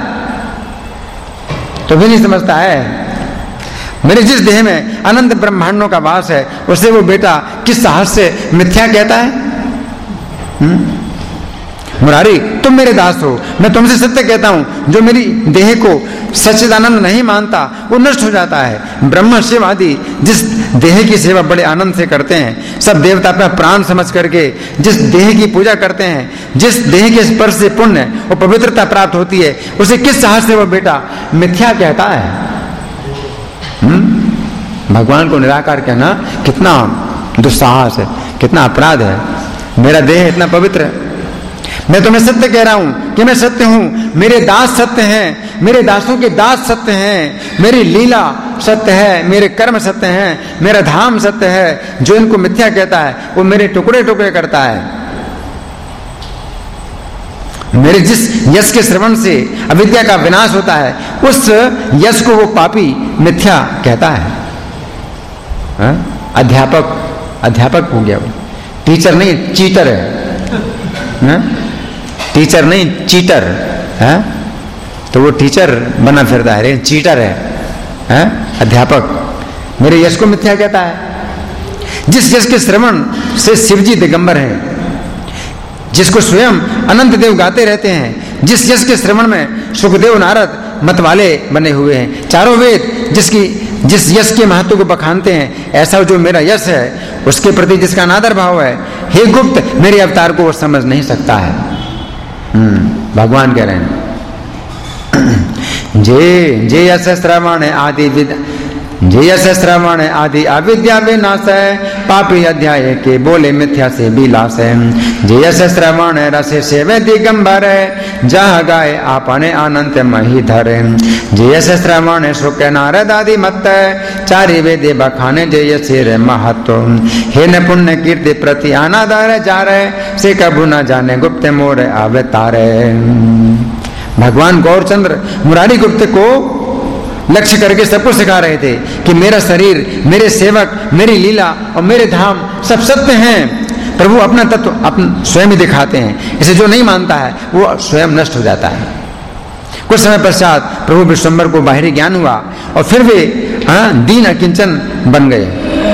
तो भी नहीं समझता है। मेरे जिस देह में अनंत ब्रह्मांडों का वास है, उसे वो बेटा किस साहस से मिथ्या कहता है? मुरारी तुम मेरे दास हो, मैं तुमसे सत्य कहता हूं, जो मेरी देह को सच्चिदानंद नहीं मानता वो नष्ट हो जाता है। ब्रह्म शिव आदि जिस देह की सेवा बड़े आनंद से करते हैं, सब देवता अपना प्राण समझ करके जिस देह की पूजा करते हैं, जिस देह के स्पर्श से पुण्य और पवित्रता प्राप्त होती है, उसे किस साहस से वो बेटा मिथ्या कहता है? भगवान को निराकार कहना कितना दुस्साहस है, कितना अपराध है। मेरा देह इतना पवित्र है, मैं तुम्हें सत्य कह रहा हूं कि मैं सत्य हूं, मेरे दास सत्य हैं, मेरे दासों के दास सत्य हैं, मेरी लीला सत्य है, मेरे कर्म सत्य हैं, मेरा धाम सत्य है। जो इनको मिथ्या कहता है वो मेरे टुकड़े टुकड़े करता है। मेरे जिस यश के श्रवण से अविद्या का विनाश होता है, उस यश को वो पापी मिथ्या कहता है। अध्यापक हो गया वो, टीचर नहीं चीटर है। टीचर नहीं चीटर है, तो वो टीचर बना फिरता है, लेकिन चीटर है। अध्यापक मेरे यश को मिथ्या कहता है। जिस यश के श्रवण से शिवजी दिगंबर है, जिसको स्वयं अनंत देव गाते रहते हैं, जिस यश के श्रवण में सुखदेव नारद मतवाले बने हुए हैं, चारों वेद जिस यश के महत्व को बखानते हैं, ऐसा जो मेरा यश है उसके प्रति जिसका अनादर भाव है, हे गुप्त, मेरे अवतार को वो समझ नहीं सकता है। भगवान कह रहे हैं जे यश श्रवण आदि जे यश श्रवण आदि अविद्या विनाश है, पापी अध्याय के बोले मिथ्या से विलास है। जे यश श्रवण रस सेवे दिगंबर है, जहाँ गाय आपने अनंत मही धरे। जे यश श्रवण सुख नारद आदि मत है, चारि वेदे बखाने जे यशेर महत्व। हे न पुण्य कीर्ति प्रति अनादर जा रहे, से कबू न जाने गुप्त मोर अवतारे। भगवान गौरचंद्र मुरारी गुप्त को लक्ष्य करके सबको सिखा रहे थे कि मेरा शरीर, मेरे सेवक, मेरी लीला और मेरे धाम सब सत्य हैं। प्रभु अपना तत्व अपना स्वयं ही दिखाते हैं। इसे जो नहीं मानता है वो स्वयं नष्ट हो जाता है। कुछ समय पश्चात प्रभु विश्वम्भर को बाहरी ज्ञान हुआ और फिर वे दीन अकिंचन बन गए।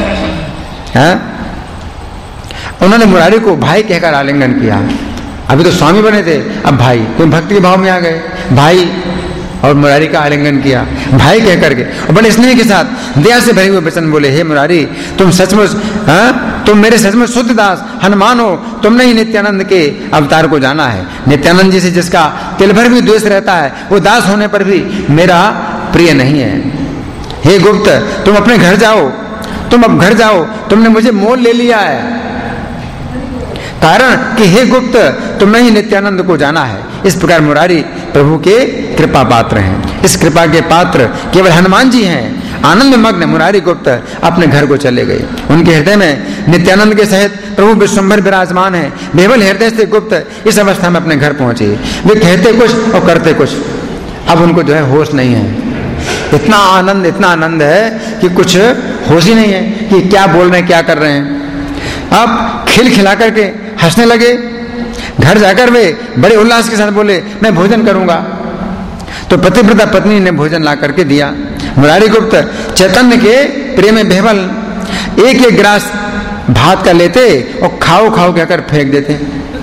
उन्होंने मुरारी को भाई कहकर आलिंगन किया। अभी तो स्वामी बने थे, अब भाई, तो भक्ति के भाव में आ गए भाई, और मुरारी का आलिंगन किया भाई कह करके, और बड़े स्नेह के साथ दया से भरे हुए वचन बोले, हे मुरारी, तुम सचमुच तुम मेरे सचमुच शुद्ध दास हनुमान हो। तुमने ही नित्यानंद के अवतार को जाना है। नित्यानंद जी से जिसका तिल भर भी द्वेष रहता है, वो दास होने पर भी मेरा प्रिय नहीं है। हे गुप्त, तुम अपने घर जाओ, तुम अब घर जाओ, तुमने मुझे मोल ले लिया है। कारण कि हे गुप्त, तुमने ही नित्यानंद को जाना है। इस प्रकार मुरारी प्रभु के कृपा पात्र हैं। इस कृपा के पात्र केवल हनुमान जी हैं। आनंद मग्न मुरारी गुप्त अपने घर को चले गए। उनके हृदय में नित्यानंद के सहित प्रभु विश्वम्भर विराजमान है। बेवल हृदय से गुप्त इस अवस्था में अपने घर पहुंचे। वे कहते कुछ और करते कुछ, अब उनको जो है होश नहीं है। इतना आनंद है कि कुछ होश ही नहीं है कि क्या बोल रहे हैं, क्या कर रहे हैं। अब खिलखिला करके हंसने लगे। घर जाकर वे बड़े उल्लास के साथ बोले, मैं भोजन करूंगा। तो पतिव्रता पत्नी ने भोजन ला करके दिया। मुरारी गुप्त चैतन्य के प्रेम में बेहवल एक एक गिलास भात का लेते और खाओ खाओ कहकर फेंक देते।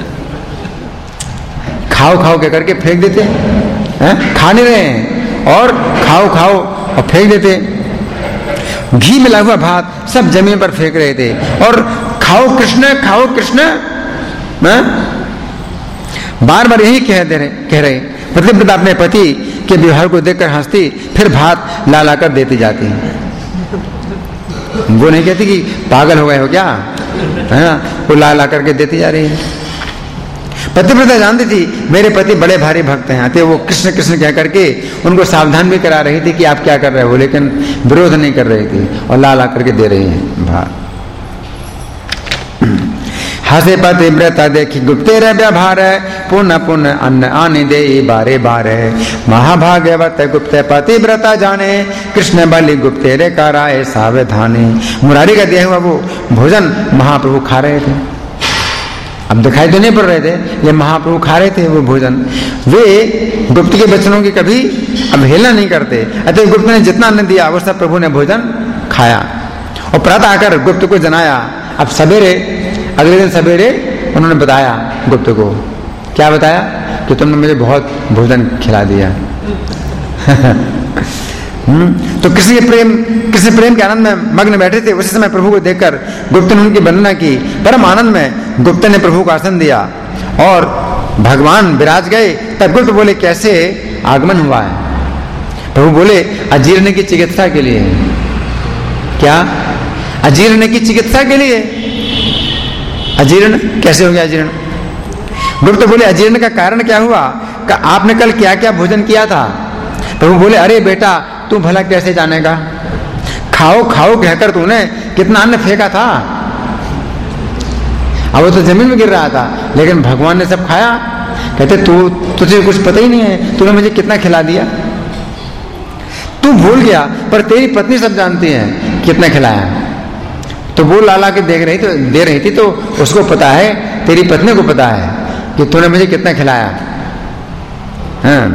खाओ खाओ कहकर के फेंक देते हैं। खा नहीं रहे हैं और खाओ खाओ और फेंक देते। घी मिला हुआ भात सब जमीन पर फेंक रहे थे और खाओ कृष्ण बार बार यही कह रहे। पतिव्रता अपने पति के व्यवहार को देखकर हंसती, फिर भात ला ला कर देती जाती। वो नहीं कहती कि पागल हो गए हो क्या, है ना, वो ला ला करके देती जा रही है। पतिव्रता जानती थी मेरे पति बड़े भारी भक्त हैं, आते वो कृष्ण कृष्ण कह करके उनको सावधान भी करा रही थी कि आप क्या कर रहे हो, लेकिन विरोध नहीं कर रही थी और ला ला करके दे रही है भात। हसे पतिव्रता देखी गुप्तेर व्यवहार, पुनः पुनः अन्न आने दे बारे बारे। महाभाग्यवत गुप्त पतिव्रता जाने, कृष्ण बलि गुप्तेरे कराए सावधाने। मुरारी का दिया हुआ वो भोजन महाप्रभु खा रहे थे। अब दिखाई तो नहीं पड़ रहे थे, ये महाप्रभु खा रहे थे वो भोजन। वे गुप्त के वचनों की कभी अवहेलना नहीं करते। अतः गुप्त ने जितना अन्न दिया वो सब प्रभु ने भोजन खाया और प्रातः आकर गुप्त को जनाया। अब सवेरे, अगले दिन सवेरे उन्होंने बताया गुप्त को, क्या बताया कि तुमने मुझे बहुत भोजन खिला दिया। तो कृष्ण प्रेम के आनंद में मग्न बैठे थे। उसी समय प्रभु को देखकर गुप्त ने उनकी वंदना की। परम आनंद में गुप्त ने प्रभु को आसन दिया और भगवान विराज गए। तब गुप्त बोले, कैसे आगमन हुआ है? प्रभु बोले, अजीर्ण की चिकित्सा के लिए। क्या? अजीर्ण की चिकित्सा के लिए। अजीर्ण कैसे हो गया? अजीर्ण गुप्त बोले अजीर्ण का कारण क्या हुआ? कि आपने कल क्या क्या भोजन किया था? प्रभु बोले अरे बेटा तू भला कैसे जानेगा, खाओ खाओ कहकर तूने कितना अन्न फेंका था। अब वो तो जमीन में गिर रहा था, लेकिन भगवान ने सब खाया। कहते तुझे कुछ पता ही नहीं है, तूने मुझे कितना खिला दिया। तू भूल गया, पर तेरी पत्नी सब जानती है कितना खिलाया। तो वो लाला के दे रही थी तो उसको पता है, तेरी पत्नी को पता है कि तूने मुझे कितना खिलाया। हाँ।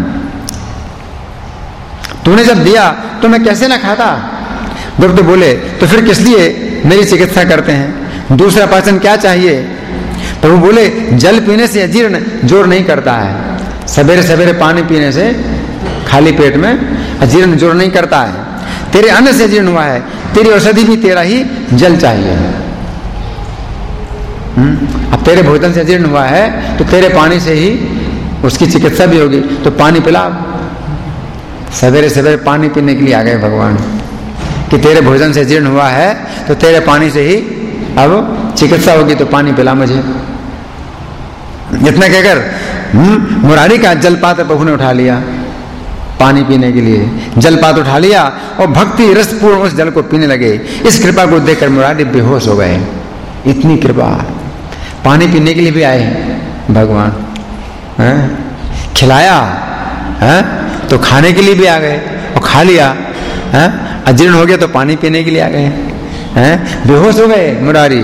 तूने जब दिया तो मैं कैसे ना खाता। गुप्त बोले तो फिर किस लिए मेरी चिकित्सा करते हैं, दूसरा पाचन क्या चाहिए? प्रभु बोले जल पीने से अजीर्ण जोर नहीं करता है, सवेरे सवेरे पानी पीने से खाली पेट में अजीर्ण जोर नहीं करता है। तेरे अन्न से अजीर्ण हुआ है, तेरी औषधि भी तेरा ही जल चाहिए। अब तेरे भोजन से अजीर्ण हुआ है तो तेरे पानी से ही उसकी चिकित्सा भी होगी, तो पानी पिला। सवेरे सवेरे पानी पीने के लिए आ गए भगवान कि तेरे भोजन से जीर्ण हुआ है तो तेरे पानी से ही अब चिकित्सा होगी, तो पानी पिला मुझे। इतना कहकर मुरारी का जलपात्र प्रभु ने उठा लिया पानी पीने के लिए। जलपात्र उठा लिया और भक्ति रसपूर्ण उस जल को पीने लगे। इस कृपा को देखकर मुरारी बेहोश हो गए। इतनी कृपा, पानी पीने के लिए भी आए भगवान, खिलाया है तो खाने के लिए भी आ गए और खा लिया, अजीर्ण हो गया तो पानी पीने के लिए आ गए, बेहोश हो गए मुरारी।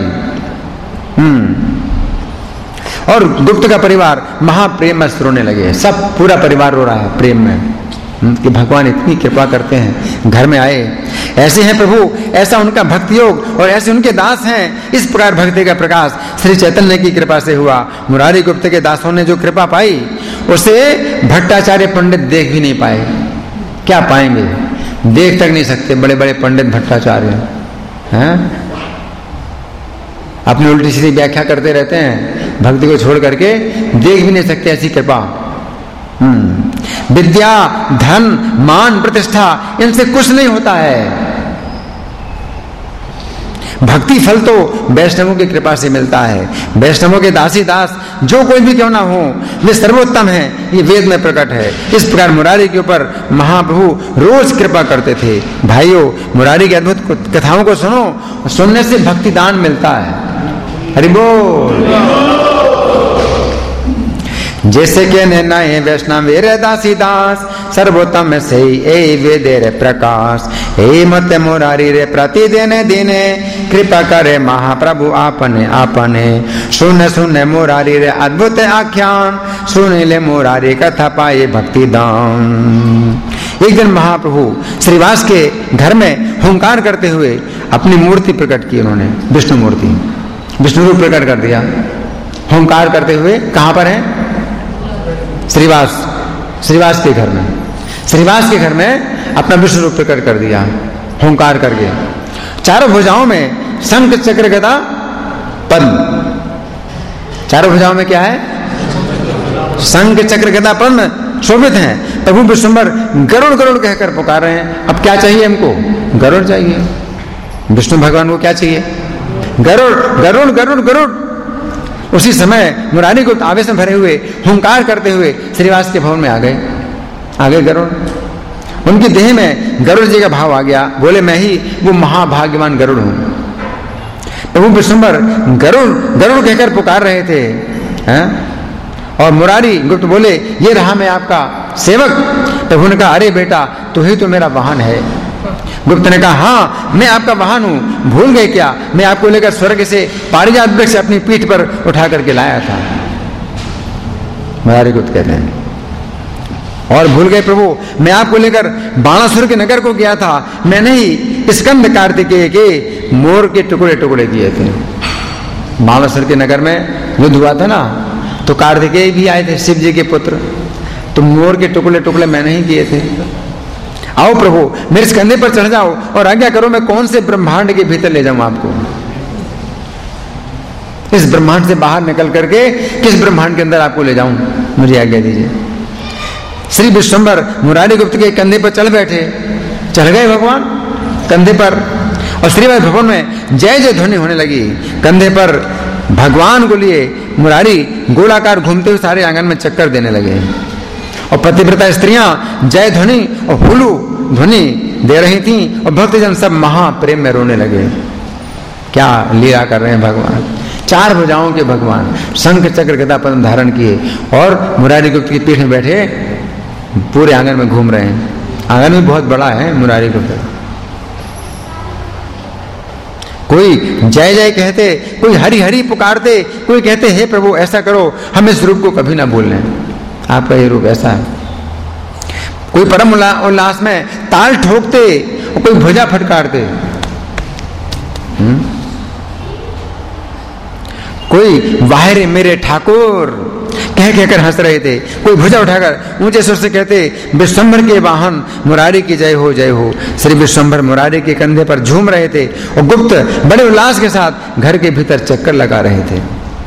और गुप्त का परिवार महाप्रेम में रोने लगे। सब पूरा परिवार रो रहा है प्रेम में कि भगवान इतनी कृपा करते हैं, घर में आए। ऐसे हैं प्रभु, ऐसा उनका भक्ति योग और ऐसे उनके दास हैं। इस प्रकार भक्ति का प्रकाश श्री चैतन्य की कृपा से हुआ। मुरारी गुप्त के दासों ने जो कृपा पाई उसे भट्टाचार्य पंडित देख भी नहीं पाए। क्या पाएंगे, देख तक नहीं सकते बड़े बड़े पंडित भट्टाचार्य हैं। अपनी उल्टी सीधी व्याख्या करते रहते हैं, भक्ति को छोड़ करके देख भी नहीं सकते ऐसी कृपा। विद्या धन मान प्रतिष्ठा इनसे कुछ नहीं होता है। भक्ति फल तो वैष्णवों की कृपा से मिलता है। वैष्णवों के दासी दास जो कोई भी क्यों ना हो, वे सर्वोत्तम है, ये वेद में प्रकट है। इस प्रकार मुरारी के ऊपर महाप्रभु रोज कृपा करते थे। भाइयों, मुरारी की अद्भुत कथाओं को सुनो, सुनने से भक्ति दान मिलता है। हरि बोल। जैसे के नए वैष्णव वे दासी दास सर्वोत्तम से ए वेदे रे प्रकाश हे मत मुरारी रे प्रति देने दिने कृपा करे महाप्रभु आपने आपने सुन सुन मुरारी रे अद्भुत आख्यान सुन ले मुरारी कथा पाए भक्ति दान। एक दिन महाप्रभु श्रीवास के घर में हुंकार करते हुए अपनी मूर्ति प्रकट की। उन्होंने विष्णु मूर्ति, विष्णु रूप प्रकट कर दिया हुंकार करते हुए। कहां पर है? श्रीवास के घर में। श्रीवास के घर में अपना विष्णु रूप प्रकट कर दिया हुंकार करके। चारों भुजाओं में शंख चक्र गदा पद्म। चारों भुजाओं में क्या है? शंख चक्र गदा पद्म शोभित हैं। प्रभु विश्वंभर गरुड़ गरुड़ कहकर पुकार रहे हैं। अब क्या चाहिए हमको? गरुड़ चाहिए। विष्णु भगवान को क्या चाहिए? गरुड़ गरुड़ गरुड़ गरुड़। उसी समय मुरारी गुप्त आवेश में भरे हुए हुंकार करते हुए श्रीवास के भवन में आ गए गरुड़। उनकी देह में गरुड़ जी का भाव आ गया। बोले मैं ही वो महाभाग्यवान गरुड़ हूं। प्रभु विश्वंभर गरुड़ गरुड़ कहकर पुकार रहे थे, और मुरारी गुप्त बोले ये रहा मैं आपका सेवक। प्रभु ने कहा अरे बेटा तू ही तो मेरा वाहन है। गुप्त ने कहा हाँ मैं आपका वाहन हूं, भूल गए क्या? मैं आपको लेकर स्वर्ग से पारिजात वृक्ष अपनी पीठ पर उठा करके लाया था। मुरारी गुप्त कहते हैं और भूल गए प्रभु, मैं आपको लेकर बाणासुर के नगर को गया था। मैंने ही स्कंद कार्तिकेय के मोर के टुकड़े टुकड़े किए थे। बाणासुर के नगर में युद्ध हुआ था ना, तो कार्तिकेय भी आए थे शिव जी के पुत्र, तो मोर के टुकड़े टुकड़े मैंने ही किए थे। आओ प्रभु मेरे कंधे पर चढ़ जाओ और आज्ञा करो मैं कौन से ब्रह्मांड के भीतर ले जाऊं आपको। इस ब्रह्मांड से बाहर निकल करके किस ब्रह्मांड के अंदर आपको ले जाऊं, मुझे आज्ञा दीजिए। श्री विश्वंभर मुरारी गुप्त के कंधे पर चढ़ बैठे, चढ़ गए भगवान कंधे पर, और श्रीवास भवन में जय जय ध्वनि होने लगी। कंधे पर भगवान को लिए मुरारी गोलाकार घूमते हुए सारे आंगन में चक्कर देने लगे और पतिव्रता स्त्रियां जय ध्वनि और हुलू ध्वनि दे रही थीं और भक्तजन सब महाप्रेम में रोने लगे। क्या लीला कर रहे हैं भगवान, 4 भुजाओं के भगवान शंख चक्र गदा पद्म धारण किए और मुरारी गुप्त की पीठ में बैठे पूरे आंगन में घूम रहे हैं। आंगन भी बहुत बड़ा है मुरारी गुप्त। कोई जय जय कहते, कोई हरि हरि पुकारते, कोई कहते हे प्रभु ऐसा करो हम इस रूप को कभी ना भूलें, आपका ये रूप ऐसा है। कोई परम उल्लास में ताल ठोकते और कोई भुजा फटकारते। कोई वाहरे मेरे ठाकुर कह कहकर हंस रहे थे, कोई भुजा उठाकर ऊंचे स्वर से कहते विश्वंभर के वाहन मुरारी की जय हो जय हो। श्री विश्वंभर मुरारी के कंधे पर झूम रहे थे और गुप्त बड़े उल्लास के साथ घर के भीतर चक्कर लगा रहे थे।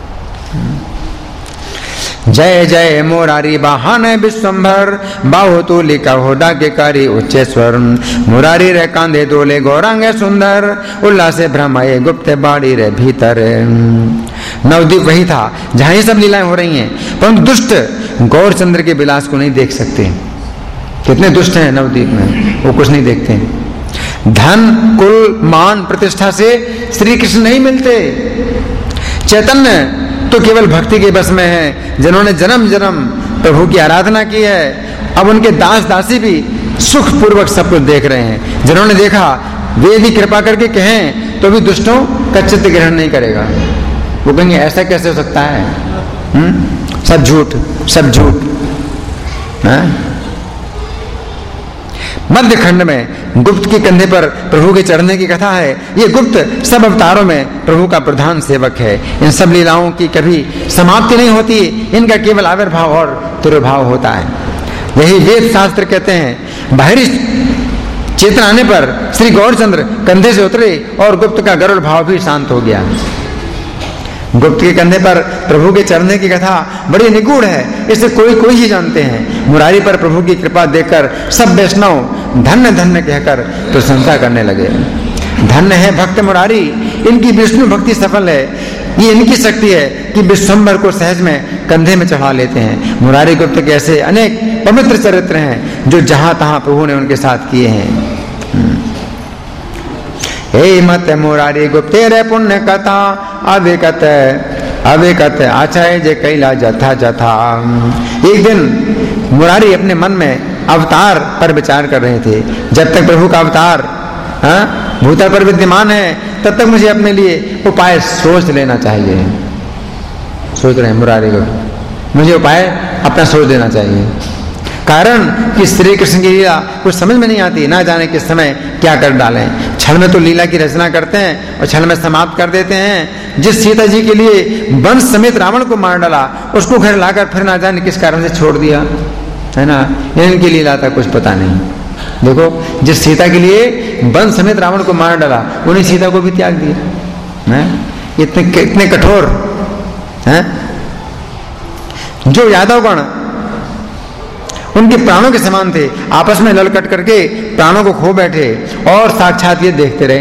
जय जय मुरारी वाहन विश्वंभर बाहु तो लिखा हो डाके कारी उच्च स्वर मुरारी रे कांधे दोले गौरांग सुंदर उल्लास भ्रमाए गुप्त बाड़ी रे भीतर। नवद्वीप वही था जहां ये सब लीलाएं हो रही हैं, परंतु दुष्ट गौरचंद्र के विलास को नहीं देख सकते। कितने दुष्ट हैं नवद्वीप में, वो कुछ नहीं देखते। धन कुल मान प्रतिष्ठा से श्री कृष्ण नहीं मिलते। चैतन्य तो केवल भक्ति के बस में है, जिन्होंने जन्म जन्म प्रभु की आराधना की है। अब उनके दास दासी भी सुख पूर्वक सब कुछ देख रहे हैं। जिन्होंने देखा वे यदि कृपा करके कहें तो भी दुष्टों का चित्त ग्रहण नहीं करेगा। वो कहेंगे ऐसा कैसे हो सकता है, सब झूठ सब झूठ। मध्य खंड में गुप्त के कंधे पर प्रभु के चढ़ने की कथा है। ये गुप्त सब अवतारों में प्रभु का प्रधान सेवक है। इन सब लीलाओं की कभी समाप्ति नहीं होती, इनका केवल आविर्भाव और तिरुभाव होता है। यही वेद शास्त्र कहते हैं। बाहरी चेतना आने पर श्री गौरचंद्र कंधे से उतरे और गुप्त का गरुड़ भाव भी शांत हो गया। गुप्त के कंधे पर प्रभु के चढ़ने की कथा बड़ी निगूढ़ है, इसे कोई ही जानते हैं। मुरारी पर प्रभु की कृपा देखकर सब वैष्णव धन्य धन्य कहकर प्रशंसा करने लगे। धन्य है भक्त मुरारी, इनकी विष्णु भक्ति सफल है। ये इनकी शक्ति है कि विश्वंभर को सहज में कंधे में चढ़ा लेते हैं। मुरारी गुप्त के ऐसे अनेक पवित्र चरित्र हैं जो जहां तहां प्रभु ने उनके साथ किए हैं। हे मत मुरारी गुप्तेर पुण्य कथा अविकत आचार्य जे कैला जथा जथा। एक दिन मुरारी अपने मन में अवतार पर विचार कर रहे थे। जब तक प्रभु का अवतार भूतल पर विद्यमान है तब तक मुझे अपने लिए उपाय सोच लेना चाहिए। सोच रहे हैं मुरारी को, मुझे उपाय अपना सोच लेना चाहिए। कारण कि श्री कृष्ण की लीला कुछ समझ में नहीं आती, ना जाने किस समय क्या कर डालें। क्षण में तो लीला की रचना करते हैं और क्षण में समाप्त कर देते हैं। जिस सीता जी के लिए वंश समेत रावण को मार डाला, उसको घर लाकर फिर ना जाने किस कारण से छोड़ दिया, है ना। इनकी लीला था कुछ पता नहीं। देखो, जिस सीता के लिए वंश समेत रावण को मार डाला, उन्हीं सीता को भी त्याग दिया। इतने कठोर हैं। जो यादवगण उनके प्राणों के समान थे, आपस में लड़कट करके प्राणों को खो बैठे और साक्षात ये देखते रहे।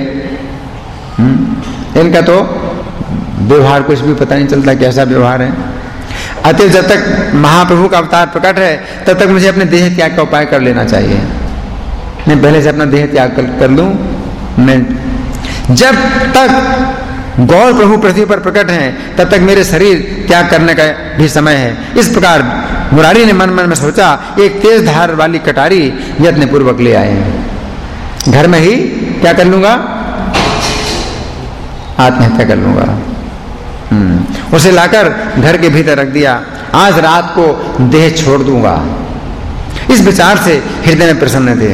इनका तो व्यवहार कुछ भी पता नहीं चलता, कैसा व्यवहार है। अतः जब तक महाप्रभु का अवतार प्रकट है तब तक मुझे अपने देह त्याग का उपाय कर लेना चाहिए। मैं पहले से अपना देह त्याग कर लूं। मैं जब तक गौर प्रभु पृथ्वी पर प्रकट हैं तब तक मेरे शरीर त्याग करने का भी समय है। इस प्रकार मुरारी ने मन मन में सोचा, एक तेज धार वाली कटारी यत्न पूर्वक ले आए। घर में ही क्या कर लूंगा, आत्महत्या कर लूंगा। उसे लाकर घर के भीतर रख दिया। आज रात को देह छोड़ दूंगा। इस विचार से हृदय में प्रसन्न थे।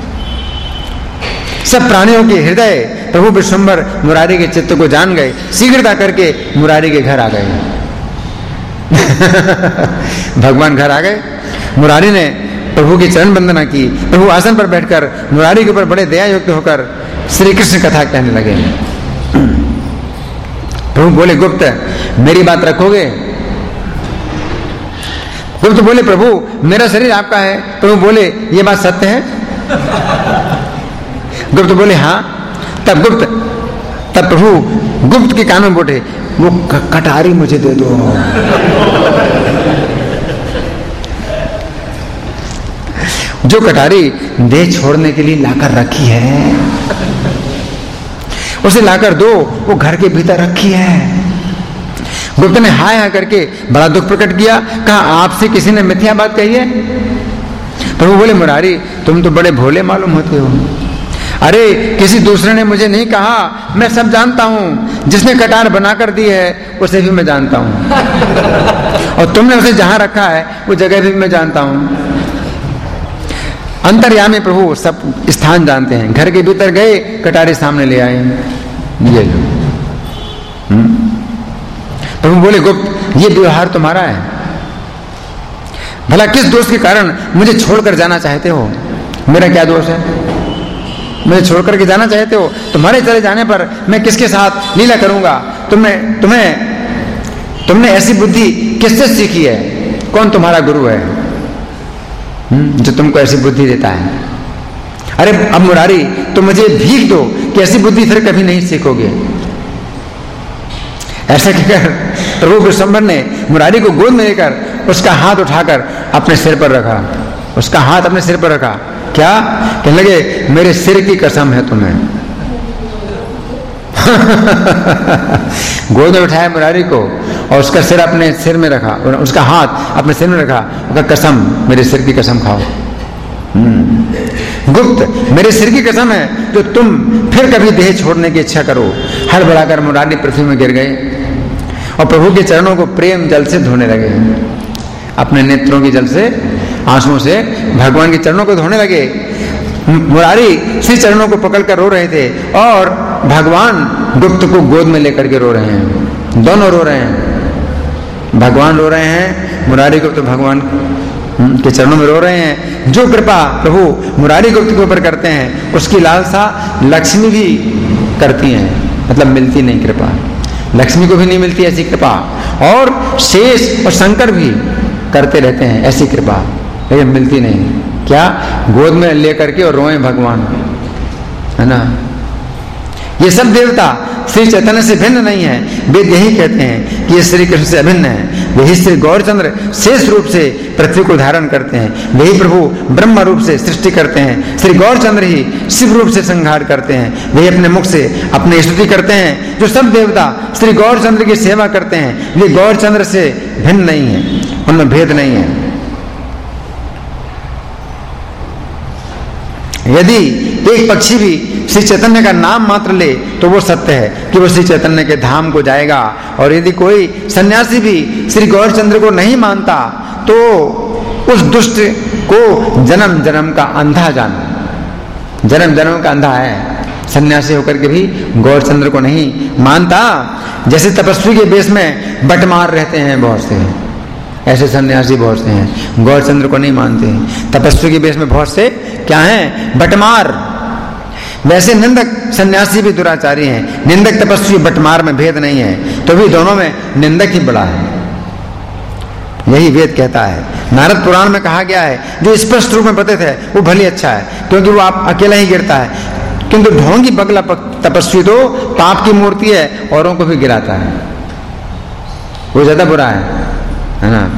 सब प्राणियों के हृदय प्रभु विश्वंभर मुरारी के चित्त को जान गए। शीघ्रता करके मुरारी के घर आ गए। भगवान घर आ गए। मुरारी ने प्रभु की चरण वंदना की। प्रभु आसन पर बैठकर मुरारी के ऊपर बड़े दया युक्त होकर श्री कृष्ण कथा कहने लगे। प्रभु बोले, गुप्त मेरी बात रखोगे? गुप्त बोले, प्रभु मेरा शरीर आपका है। प्रभु बोले, ये बात सत्य है? गुप्त बोले, हाँ। तब प्रभु गुप्त के कान में बोले, वो कटारी मुझे दे दो। जो कटारी देह छोड़ने के लिए लाकर रखी है, उसे लाकर दो, वो घर के भीतर रखी है। गुप्त ने हाय हाय करके बड़ा दुख प्रकट किया, कहा आपसे किसी ने मिथ्या बात कही है? प्रभु बोले मुरारी तुम तो बड़े भोले मालूम होते हो। अरे किसी दूसरे ने मुझे नहीं कहा, मैं सब जानता हूं। जिसने कटार बनाकर दी है उसे भी मैं जानता हूं, और तुमने उसे जहां रखा है वो जगह भी मैं जानता हूं। अंतर्यामी प्रभु सब स्थान जानते हैं। घर के भीतर गए, कटारी सामने ले आए, ये लो। प्रभु बोले गुप्त ये व्यवहार तुम्हारा है, भला किस दोष के कारण मुझे छोड़कर जाना चाहते हो? मेरा क्या दोष है? मुझे छोड़कर के जाना चाहते हो? तुम्हारे चले जाने पर मैं किसके साथ लीला करूंगा? तुमने ऐसी बुद्धि किससे सीखी है? कौन तुम्हारा गुरु है जो तुमको ऐसी बुद्धि देता है? अरे अब मुरारी तुम मुझे भीख दो कि ऐसी बुद्धि फिर कभी नहीं सीखोगे। ऐसा कहकर प्रभु विश्वम्भर ने मुरारी को गोद में लेकर उसका हाथ उठाकर अपने सिर पर रखा। उसका हाथ अपने सिर पर रखा। क्या कहने लगे? मेरे सिर की कसम है तुम्हें। गोद में उठाया मुरारी को और उसका सिर अपने सिर में रखा, उसका हाथ अपने सिर में रखा। उसका कसम, मेरे सिर की कसम खाओ। गुप्त मेरे सिर की कसम है जो तुम फिर कभी देह छोड़ने की इच्छा करो। हड़बड़ाकर मुरारी पृथ्वी में गिर गए और प्रभु के चरणों को प्रेम जल से धोने लगे। अपने नेत्रों की जल से, आंसुओं से भगवान के चरणों को धोने लगे। मुरारी श्री चरणों को पकड़कर रो रहे थे और भगवान गुप्त को गोद में लेकर के रो रहे हैं। दोनों रो रहे हैं, भगवान रो रहे हैं, मुरारी गुप्त भगवान के चरणों में रो रहे हैं। जो कृपा प्रभु मुरारी गुप्त के ऊपर करते हैं उसकी लालसा लक्ष्मी भी करती हैं, मतलब मिलती नहीं कृपा, लक्ष्मी को भी नहीं मिलती ऐसी कृपा, और शेष और शंकर भी करते रहते हैं ऐसी कृपा, लेकिन मिलती नहीं। क्या? गोद में लेकर के और रोए भगवान, है ना। ये सब देवता श्री चैतन्य से भिन्न नहीं है। वेद यही कहते हैं कि ये श्री कृष्ण से अभिन्न है। वही श्री गौरचंद्र शेष रूप से पृथ्वी को धारण करते हैं। वही प्रभु ब्रह्म रूप से सृष्टि करते हैं। श्री गौरचंद्र ही शिव रूप से संहार करते हैं। वही अपने मुख से अपनी स्तुति करते हैं। जो सब देवता श्री गौरचंद्र की सेवा करते हैं वे गौरचंद्र से भिन्न नहीं है, उनमें भेद नहीं है। यदि एक पक्षी भी श्री चैतन्य का नाम मात्र ले तो वो सत्य है कि वो श्री चैतन्य के धाम को जाएगा। और यदि कोई सन्यासी भी श्री गौरचंद्र को नहीं मानता तो उस दुष्ट को जन्म जन्म का अंधा जानो, जन्म जन्म का अंधा है। सन्यासी होकर के भी गौरचंद्र को नहीं मानता। जैसे तपस्वी के बेस में बटमार रहते हैं बहुत से, ऐसे सन्यासी बहुत से हैं, गौरचंद्र को नहीं मानते। तपस्वी के बेस में बहुत से क्या हैं? बटमार। वैसे निंदक सन्यासी भी दुराचारी हैं। निंदक तपस्वी बटमार में भेद नहीं है, तो भी दोनों में निंदक ही बड़ा है। यही वेद कहता है। नारद पुराण में कहा गया है जो स्पष्ट रूप में बतित है वो भली अच्छा है, क्योंकि वो आप अकेला ही गिरता है, किंतु ढोंगी बगला तपस्वी तो पाप की मूर्ति है, औरों को भी गिराता है, वो ज्यादा बुरा है ना।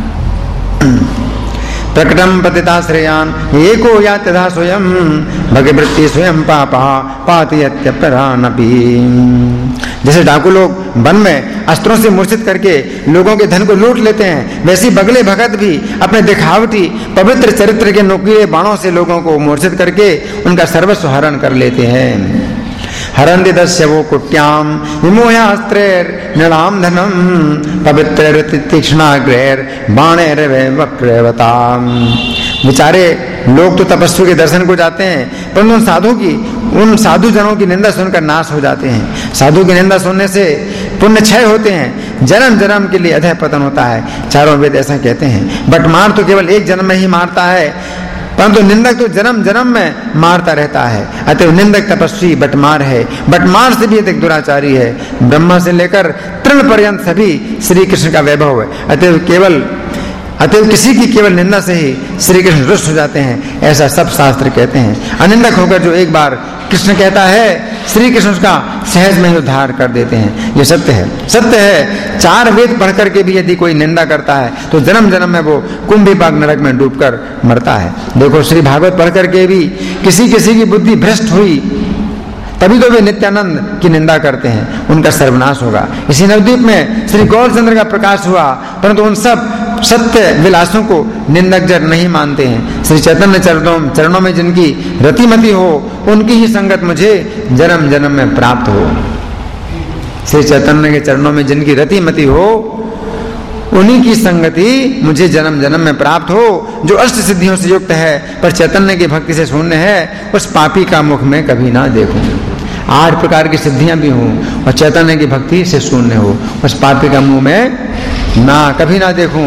प्रकटम पतिता श्रेयान एको यात्यधा स्वयं भगवृत्ति स्वयं पापा पातयत्यपरानपि। जैसे डाकू लोग वन में अस्त्रों से मूर्छित करके लोगों के धन को लूट लेते हैं, वैसे बगले भगत भी अपने दिखावटी पवित्र चरित्र के नुकीले बाणों से लोगों को मूर्छित करके उनका सर्वस्व हरण कर लेते हैं। हरन्ति दस्यवो कुट्याम विमोहास्त्रैर नृणाम धनम पवित्र तीक्ष्णाग्रैर बाणैर वक्रवताम। बेचारे लोग तो तपस्वी के दर्शन को जाते हैं, परंतु उन साधु जनों की निंदा सुनकर नाश हो जाते हैं। साधु की निंदा सुनने से पुण्य क्षय होते हैं, जन्म जन्म के लिए अधः पतन होता है। चारों वेद ऐसा कहते हैं। बटमार तो केवल एक जन्म में ही मारता है, परंतु निंदक तो जन्म जन्म में मारता रहता है। अतः निंदक तपस्वी बटमार है, बटमार से भी अधिक दुराचारी है। ब्रह्मा से लेकर तृण पर्यंत सभी श्री कृष्ण का वैभव है। अतः किसी की केवल निंदा से ही श्री कृष्ण रुष्ट हो जाते हैं, ऐसा सब शास्त्र कहते हैं। अनिंदक होकर जो एक बार कृष्ण कहता है श्री कृष्ण उसका सहज में ही उद्धार कर देते हैं। ये सत्य है, सत्य है। 4 वेद पढ़ करके भी यदि कोई निंदा करता है तो जन्म जन्म में वो कुंभीपाक नरक में डूबकर मरता है। देखो श्री भागवत पढ़ करके भी किसी किसी की बुद्धि भ्रष्ट हुई तभी तो वे नित्यानंद की निंदा करते हैं, उनका सर्वनाश होगा। इसी नवद्वीप में श्री गौरचंद्र का प्रकाश हुआ, परंतु उन सब सत्य विलासों को निंदक जन नहीं मानते हैं। श्री चैतन्य चरणों में जिनकी रतिमति हो उनकी ही संगत मुझे जन्म जन्म में प्राप्त हो। श्री चैतन्य के चरणों में जिनकी रतिमति हो उन्हीं की संगति मुझे जन्म जन्म में प्राप्त हो। जो अष्ट सिद्धियों से युक्त है पर चैतन्य की भक्ति से शून्य है, उस पापी का मुख में कभी ना देखूं। 8 प्रकार की सिद्धियां भी हों और चैतन्य की भक्ति से शून्य हो, उस पापी का मुंह में ना कभी ना देखूं।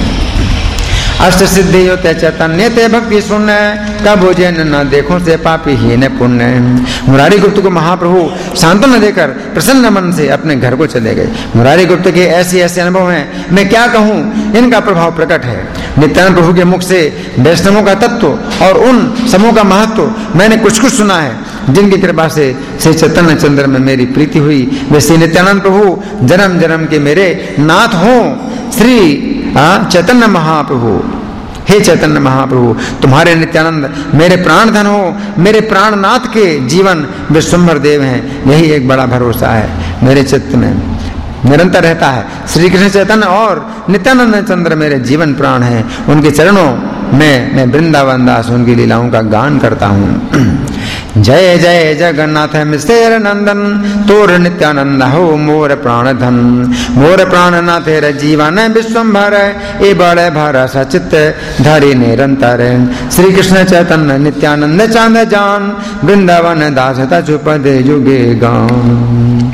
अष्ट सिद्धि होते चैतन्य ते भक्ति शून्य, कब हो जैन न देखो से पापी ही न पुण्य। मुरारी गुप्त को महाप्रभु सांत्वना देकर प्रसन्न मन से अपने घर को चले गए। मुरारी गुप्त के ऐसे ऐसे अनुभव हैं, मैं क्या कहूँ, इनका प्रभाव प्रकट है। नित्यानंद प्रभु के मुख से वैष्णवों का तत्व और उन समूह का महत्व मैंने कुछ कुछ सुना है, जिनकी कृपा से श्री चैतन्य चंद्र में मेरी प्रीति हुई। वे श्री नित्यानंद प्रभु जन्म जन्म के मेरे नाथ हों। श्री चैतन्य महाप्रभु, हे चैतन्य महाप्रभु, तुम्हारे नित्यानंद मेरे प्राण धन हो, मेरे प्राणनाथ के जीवन विश्वम्भर देव हैं। यही एक बड़ा भरोसा है मेरे चित्त में निरंतर रहता है। श्री कृष्ण चैतन्य और नित्यानंद चंद्र मेरे जीवन प्राण हैं। उनके चरणों में मैं वृंदावन दास उनकी लीलाओं का गान करता हूँ। जय जय जगन्नाथ मिस्तेर नंदन, तोर नित्यानंद हो मोर प्राण धन। मोर प्राणनाथ जीवन विश्वम्भर, ए बड़े भर सचित धरि निरंतर। श्री कृष्ण चैतन्य नित्यानंद चांद जान, वृंदावन दास तजुपद जुगे गान।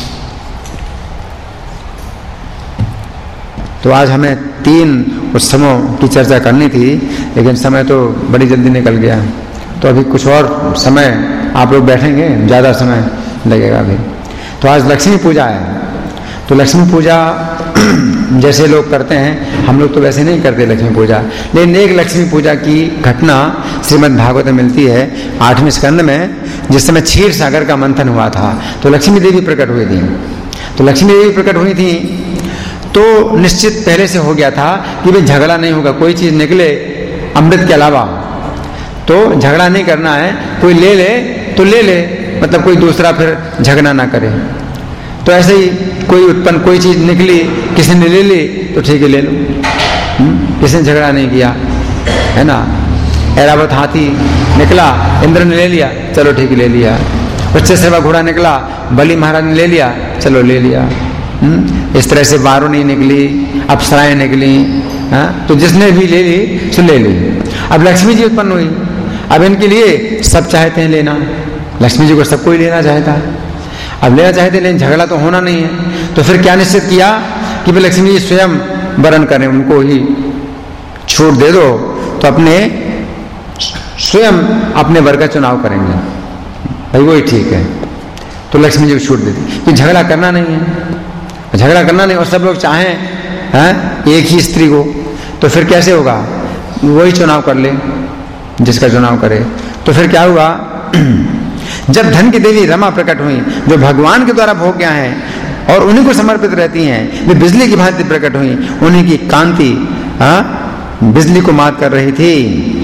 तो आज हमें 3 उत्सवों की चर्चा करनी थी, लेकिन समय तो बड़ी जल्दी निकल गया। तो अभी कुछ और समय आप लोग बैठेंगे, ज़्यादा समय लगेगा अभी। तो आज लक्ष्मी पूजा है। तो लक्ष्मी पूजा जैसे लोग करते हैं, हम लोग तो वैसे नहीं करते लक्ष्मी पूजा, लेकिन एक लक्ष्मी पूजा की घटना श्रीमद् भागवत में मिलती है 8वें स्कंद में, जिस समय क्षीर सागर का मंथन हुआ था तो लक्ष्मी देवी प्रकट हुई थी। तो लक्ष्मी देवी प्रकट हुई थी तो निश्चित पहले से हो गया था कि भाई झगड़ा नहीं होगा, कोई चीज निकले अमृत के अलावा तो झगड़ा नहीं करना है, कोई ले ले तो ले ले, मतलब कोई दूसरा फिर झगड़ा ना करे। तो ऐसे ही कोई चीज निकली, किसी ने ले ली तो ठीक है ले लो, किसी ने झगड़ा नहीं किया, है ना। ऐरावत हाथी निकला, इंद्र ने ले लिया, चलो ठीक है ले लिया। उच्च सेवा घोड़ा निकला, बलि महाराज ने ले लिया, चलो ले लिया। इस तरह से वारुणी निकली, अप्सराएं निकली, तो जिसने भी ले ली सो ले ली। अब लक्ष्मी जी उत्पन्न हुई, अब इनके लिए सब चाहते हैं लेना, लक्ष्मी जी को सब कोई लेना चाहता है। अब लेना चाहते लेकिन झगड़ा तो होना नहीं है। तो फिर क्या निश्चित किया कि भाई लक्ष्मी जी स्वयं वरण करें, उनको ही छूट दे दो, तो अपने स्वयं अपने वर्ग का चुनाव करेंगे, भाई वही ठीक है। तो लक्ष्मी जी को छूट देती कि झगड़ा करना नहीं है, झगड़ा करना नहीं, और सब लोग चाहें एक ही स्त्री को, तो फिर कैसे होगा, वही चुनाव कर ले जिसका चुनाव करे। तो फिर क्या हुआ, जब धन की देवी रमा प्रकट हुई, जो भगवान के द्वारा भोग्या हैं और उन्हीं को समर्पित रहती हैं, वे बिजली की भांति प्रकट हुई, उन्हीं की कांति बिजली को मात कर रही थी।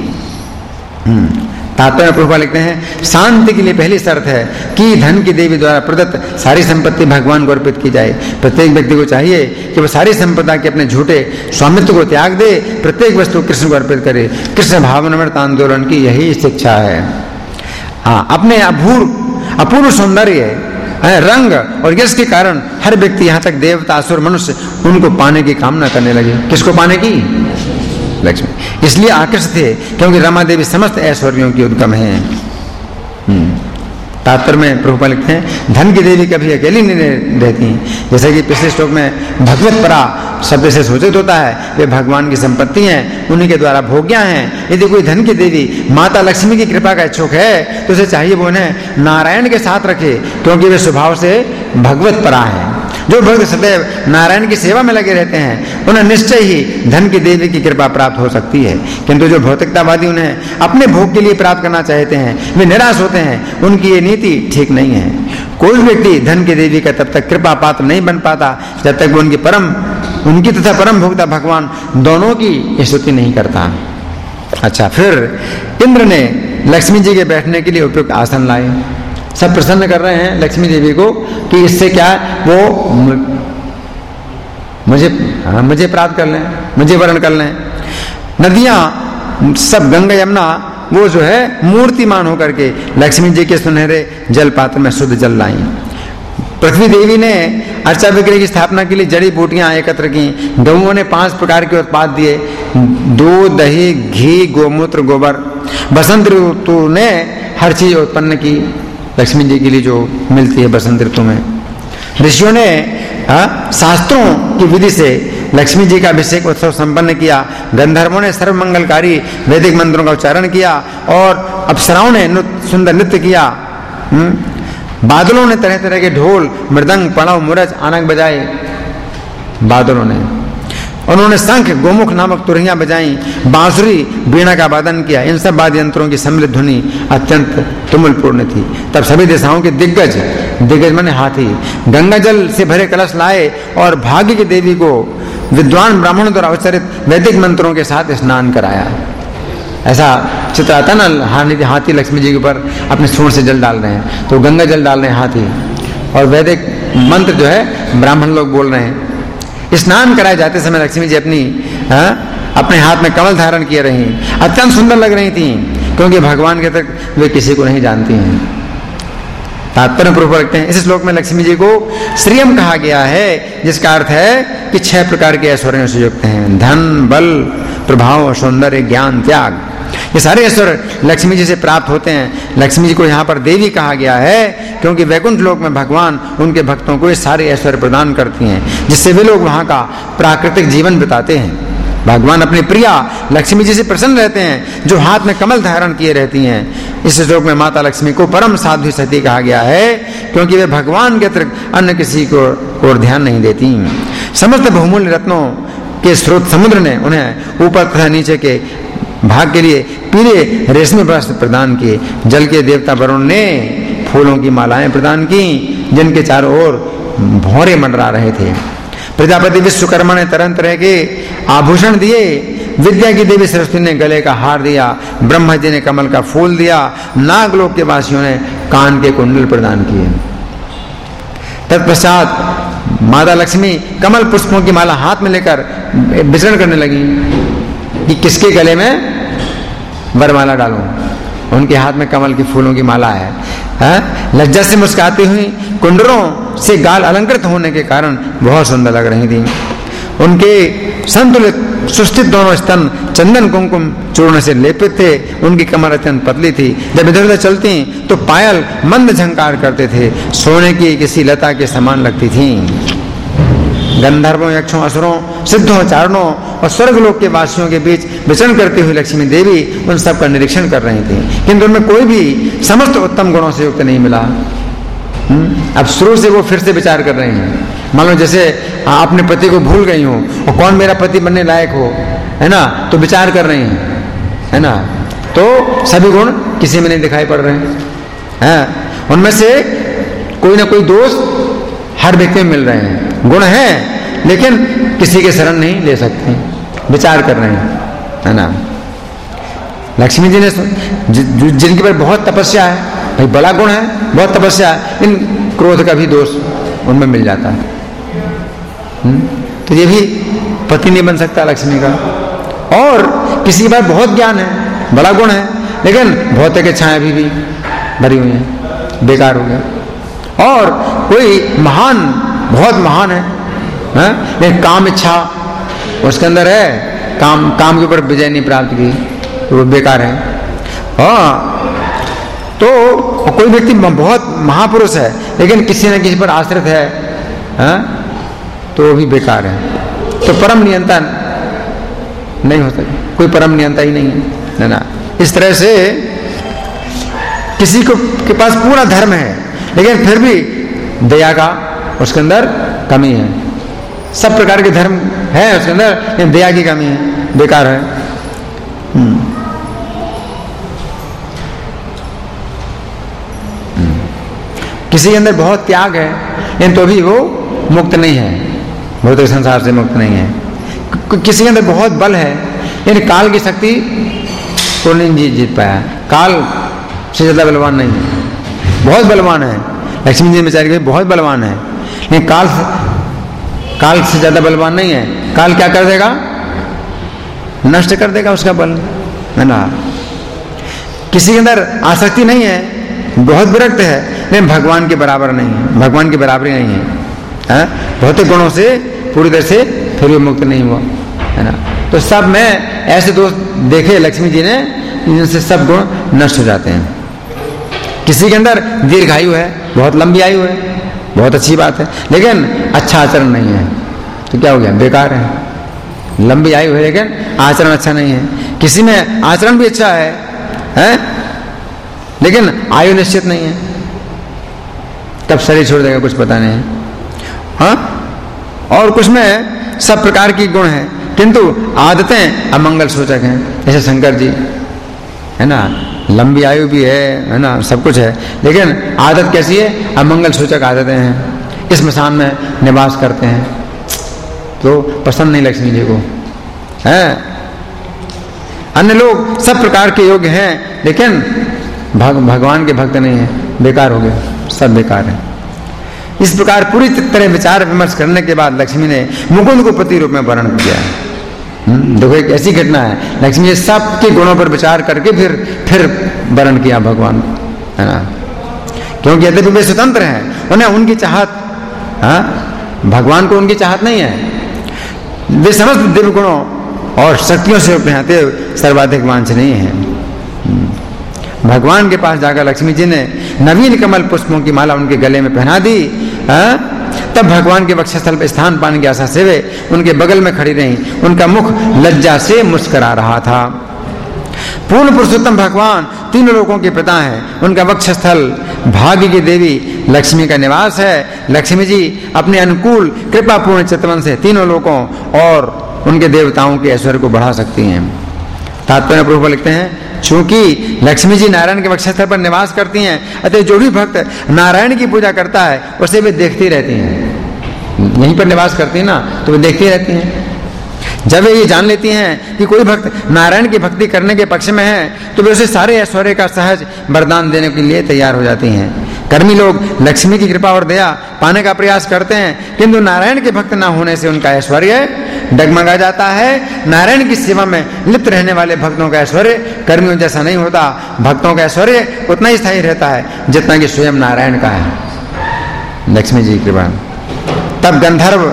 तात्पर्य में प्रभुपाद लिखते हैं, शांति के लिए पहली शर्त है कि धन की देवी द्वारा प्रदत्त सारी संपत्ति भगवान को अर्पित की जाए। प्रत्येक व्यक्ति को चाहिए कि वह सारी संपदा के अपने झूठे स्वामित्व को त्याग दे, प्रत्येक वस्तु कृष्ण को अर्पित करे। कृष्ण भावनामृत आंदोलन की यही शिक्षा है। हाँ, अपने अपूर्व सौंदर्य, रंग और यश के कारण हर व्यक्ति, यहाँ तक देवता असुर मनुष्य, उनको पाने की कामना करने लगे। किसको पाने की? लक्ष्मी। इसलिए आकर्षित थे क्योंकि रमा देवी समस्त ऐश्वर्यों की उद्गम है। तात्पर्य में प्रभुपाद लिखते हैं, धन की देवी कभी अकेली नहीं रहती, जैसे कि पिछले श्लोक में भगवत परा शब्द से सूचित होता है, वे भगवान की संपत्ति हैं, उन्हीं के द्वारा भोग्या हैं। यदि कोई धन की देवी माता लक्ष्मी की कृपा का इच्छुक है तो उसे चाहिए वो उन्हें नारायण के साथ रखे, क्योंकि वे स्वभाव से भगवत परा है। जो भक्त सदैव नारायण की सेवा में लगे रहते हैं उन्हें निश्चय ही धन की देवी की कृपा प्राप्त हो सकती है, किंतु जो भौतिकतावादी उन्हें अपने भोग के लिए प्राप्त करना चाहते हैं वे निराश होते हैं। उनकी ये नीति ठीक नहीं है। कोई व्यक्ति धन की देवी का तब तक कृपा पात्र नहीं बन पाता जब तक वो उनकी तथा परम भोक्ता भगवान दोनों की स्तुति नहीं करता। अच्छा, फिर इंद्र ने लक्ष्मी जी के बैठने के लिए उपयुक्त आसन लाए। सब प्रसन्न कर रहे हैं लक्ष्मी देवी को कि इससे क्या वो मुझे प्राप्त कर लें, मुझे वर्ण कर लें। नदियां सब गंगा यमुना वो जो है मूर्तिमान होकर के लक्ष्मी जी के सुनहरे जल पात्र में शुद्ध जल लाई। पृथ्वी देवी ने अर्चा विग्रह की स्थापना के लिए जड़ी बूटियां एकत्र की। गौओं ने 5 प्रकार के उत्पाद दिए, दूध, दही, घी, गोमूत्र, गोबर। बसंत ऋतु ने हर चीज उत्पन्न की लक्ष्मी जी के लिए जो मिलती है बसंत ऋतु में। ऋषियों ने शास्त्रों की विधि से लक्ष्मी जी का अभिषेक उत्सव संपन्न किया। गंधर्वों ने सर्वमंगलकारी वैदिक मंत्रों का उच्चारण किया और अप्सराओं ने सुंदर नृत्य किया। बादलों ने तरह तरह के ढोल, मृदंग, पणव, मुरज, आनक बजाए। बादलों ने उन्होंने शंख, गोमुख नामक तुरहियां बजाई, बांसुरी, वीणा का वादन किया। इन सब वाद्य यंत्रों की सम्मिलित ध्वनि अत्यंत तुमुलपूर्ण थी। तब सभी दिशाओं के दिग्गज माने हाथी गंगा जल से भरे कलश लाए और भाग्य की देवी को विद्वान ब्राह्मणों द्वारा उच्चारित वैदिक मंत्रों के साथ स्नान कराया। ऐसा चित्र आता ना, हाथी लक्ष्मी जी के ऊपर अपने सूंड से जल डाल रहे हैं, तो गंगा जल डाल रहे हैं हाथी, और वैदिक मंत्र जो है ब्राह्मण लोग बोल रहे हैं। स्नान कराए जाते समय लक्ष्मी जी अपने हाथ में कमल धारण किए रही, अत्यंत सुंदर लग रही थी, क्योंकि भगवान के तक वे किसी को नहीं जानती हैं। तात्पर्य पूर्वक रखते हैं। इस श्लोक में लक्ष्मी जी को श्रियम कहा गया है, जिसका अर्थ है कि 6 प्रकार के ऐश्वर्यों से युक्त हैं। धन, बल, प्रभाव, सौंदर्य, ज्ञान, त्याग, ये सारे ऐश्वर्य लक्ष्मी जी से प्राप्त होते हैं। लक्ष्मी जी को यहाँ पर देवी कहा गया है क्योंकि वैकुंठ लोक में भगवान उनके भक्तों को ये सारे ऐश्वर्य प्रदान करती हैं, जिससे वे लोग वहाँ का प्राकृतिक जीवन बिताते हैं। भगवान अपनी प्रिया लक्ष्मी जी से प्रसन्न रहते हैं, जो हाथ में कमल धारण किए रहती हैं। इस श्लोक में माता लक्ष्मी को परम साध्वी सती कहा गया है, क्योंकि वे भगवान के अतिरिक्त अन्य किसी को और ध्यान नहीं देती। समस्त बहुमूल्य रत्नों के स्रोत समुद्र ने उन्हें ऊपर तथा नीचे के भाग के लिए पीले रेशमी वस्त्र प्रदान किए। जल के देवता वरुण ने फूलों की मालाएं प्रदान की, जिनके चारों ओर भौरे मंडरा रहे थे। प्रजापति विश्वकर्मा ने तरह तरह के आभूषण दिए। विद्या की देवी सरस्वती ने गले का हार दिया। ब्रह्मा जी ने कमल का फूल दिया। नागलोक के वासियों ने कान के कुंडल प्रदान किए। तत्पश्चात माता लक्ष्मी कमल पुष्पों की माला हाथ में लेकर विचरण करने लगी कि किसके गले में वरमाला डालूं। उनके हाथ में कमल की फूलों की माला है। लज्जा से मुस्कुराती हुई, कुंडलों से गाल अलंकृत होने के कारण बहुत सुंदर लग रही थी। उनके संतुलित सुस्थित दोनों स्तन चंदन कुमकुम चूर्ण से लेपित थे। उनकी कमर अत्यंत पतली थी। जब इधर उधर चलती तो पायल मंद झंकार करते थे, सोने की किसी लता के समान लगती थी। गंधर्वों, यक्षों, असुरों, सिद्धों, चारणों और स्वर्गलोक के वासियों के बीच विचरण करती हुई लक्ष्मी देवी उन सब का निरीक्षण कर रही थी, किंतु उनमें कोई भी समस्त उत्तम गुणों से युक्त नहीं मिला। अब शुरू से वो फिर से विचार कर रही हैं। मान लो जैसे अपने पति को भूल गई हो और कौन मेरा पति बनने लायक हो, है ना, तो विचार कर रही हैं, है ना। तो सभी गुण किसी में नहीं दिखाई पड़ रहे हैं। उनमें से कोई ना कोई दोष हर व्यक्ति में मिल रहे हैं। गुण हैं लेकिन किसी के शरण नहीं ले सकते। विचार कर रहे हैं, है ना। लक्ष्मी जी ने जिनके पर बहुत तपस्या है, भाई बड़ा गुण है, बहुत तपस्या है, इन क्रोध का भी दोष उनमें मिल जाता है। तो ये भी पति नहीं बन सकता लक्ष्मी का। और किसी बार बहुत ज्ञान है, बड़ा गुण है, लेकिन भौतिक इच्छाएं अभी भी भरी हुई हैं, बेकार हो गया। और कोई महान, बहुत महान है, लेकिन काम इच्छा उसके अंदर है, काम के ऊपर विजय नहीं प्राप्त की, तो वो बेकार है। तो कोई व्यक्ति बहुत महापुरुष है लेकिन किसी न किसी पर आश्रित है, तो वो भी बेकार है। तो परम नियंता नहीं हो सकता, कोई परम नियंता ही नहीं है ना। इस तरह से किसी को के पास पूरा धर्म है लेकिन फिर भी दया का उसके अंदर कमी है। सब प्रकार के धर्म है उसके अंदर, लेकिन दया की कमी है, बेकार है। किसी के अंदर बहुत त्याग है, लेकिन तो भी वो मुक्त नहीं है, भौतिक संसार से मुक्त नहीं है। किसी के अंदर बहुत बल है, लेकिन काल की शक्ति को नहीं जीत पाया। काल से ज्यादा बलवान नहीं है, बहुत बलवान है। लक्ष्मी जी बेचारी बहुत बलवान है, लेकिन काल से ज्यादा बलवान नहीं है। काल क्या कर देगा? नष्ट कर देगा उसका बल, है ना। किसी के अंदर आसक्ति नहीं है, बहुत विरक्त है, लेकिन भगवान के बराबर नहीं है, भगवान की बराबरी नहीं है। भौतिक गुणों से पूरी तरह से फिर भी मुक्त नहीं हुआ, है ना। तो सब में ऐसे दोष देखे लक्ष्मी जी ने, जिनसे सब गुण नष्ट हो जाते हैं। किसी के अंदर दीर्घायु है, बहुत लंबी आयु है, बहुत अच्छी बात है, लेकिन अच्छा आचरण नहीं है, तो क्या हो गया? बेकार है। लंबी आयु है लेकिन आचरण अच्छा नहीं है। किसी में आचरण भी अच्छा है? लेकिन आयु निश्चित नहीं है, कब शरीर छोड़ देगा कुछ पता नहीं। हाँ, और कुछ में सब प्रकार की गुण है, किंतु आदतें अमंगल सूचक हैं। जैसे शंकर जी, है ना, लंबी आयु भी है ना, सब कुछ है, लेकिन आदत कैसी है? अमंगल सूचक आदतें हैं। इस मसान में निवास करते हैं, तो पसंद नहीं लक्ष्मी जी को, है। अन्य लोग सब प्रकार के योग्य हैं, लेकिन भगवान के भक्त नहीं है, बेकार हो गए, सब बेकार है। इस प्रकार पूरी तरह विचार विमर्श करने के बाद लक्ष्मी ने मुकुंद को पति रूप में वर्ण किया। देखो, एक ऐसी घटना है, लक्ष्मी ने सबके गुणों पर विचार करके फिर वर्ण किया भगवान, है ना। क्योंकि यद्यपि वे स्वतंत्र हैं, उन्हें उनकी चाहत, भगवान को उनकी चाहत नहीं है। वे समस्त दिव्य गुणों और शक्तियों से अतएव सर्वाधिक वांछनीय है। भगवान के पास जाकर लक्ष्मी जी ने नवीन कमल पुष्पों की माला उनके गले में पहना दी। तब भगवान के वक्षस्थल पर स्थान पाने की आशा से वे उनके बगल में खड़ी रहीं। उनका मुख लज्जा से मुस्कुरा रहा था। पूर्ण पुरुषोत्तम भगवान तीनों लोकों के पिता हैं। उनका वक्षस्थल भाग्य की देवी लक्ष्मी का निवास है। लक्ष्मी जी अपने अनुकूल कृपापूर्ण चितवन से तीनों लोकों और उनके देवताओं के ऐश्वर्य को बढ़ा सकती हैं। तात्पर्य प्रभु लिखते हैं, चूंकि लक्ष्मी जी नारायण के वक्षस्थल पर निवास करती हैं, अतः जो भी भक्त नारायण की पूजा करता है उसे वे देखती रहती हैं। यहीं पर निवास करती है ना, तो वे देखती रहती हैं। जब वे ये जान लेती हैं कि कोई भक्त नारायण की भक्ति करने के पक्ष में है, तो वे उसे सारे ऐश्वर्य का सहज वरदान देने के लिए तैयार हो जाती हैं। कर्मी लोग लक्ष्मी की कृपा और दया पाने का प्रयास करते हैं, किंतु नारायण के भक्त न होने से उनका ऐश्वर्य डगमगा जाता है। नारायण की सेवा में लिप्त रहने वाले भक्तों का ऐश्वर्य कर्मियों जैसा नहीं होता। भक्तों का ऐश्वर्य उतना ही स्थायी रहता है जितना कि स्वयं नारायण का है। लक्ष्मी जी की कृपा। तब गंधर्व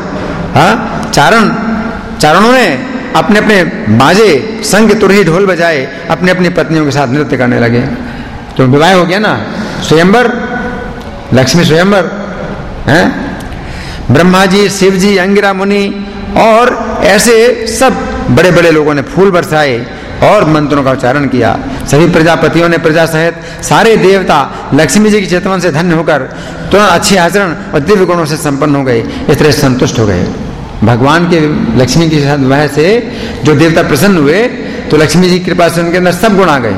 चारणों ने अपने अपने बाजे संग तुरही ढोल बजाए अपने अपनी पत्नियों के साथ नृत्य करने लगे। तो विवाह हो गया ना, स्वयंवर, लक्ष्मी स्वयंवर है। ब्रह्मा जी, शिव जी, अंगिरा मुनि और ऐसे सब बड़े बड़े लोगों ने फूल बरसाए और मंत्रों का उच्चारण किया। सभी प्रजापतियों ने प्रजा सहित सारे देवता लक्ष्मी जी की चितवन से धन्य होकर तुरंत अच्छे आचरण और दिव्य गुणों से संपन्न हो गए। इस तरह संतुष्ट हो गए। भगवान के लक्ष्मी के साथ विवाह से जो देवता प्रसन्न हुए, तो लक्ष्मी जी की कृपा से उनके अंदर सब गुण आ गए।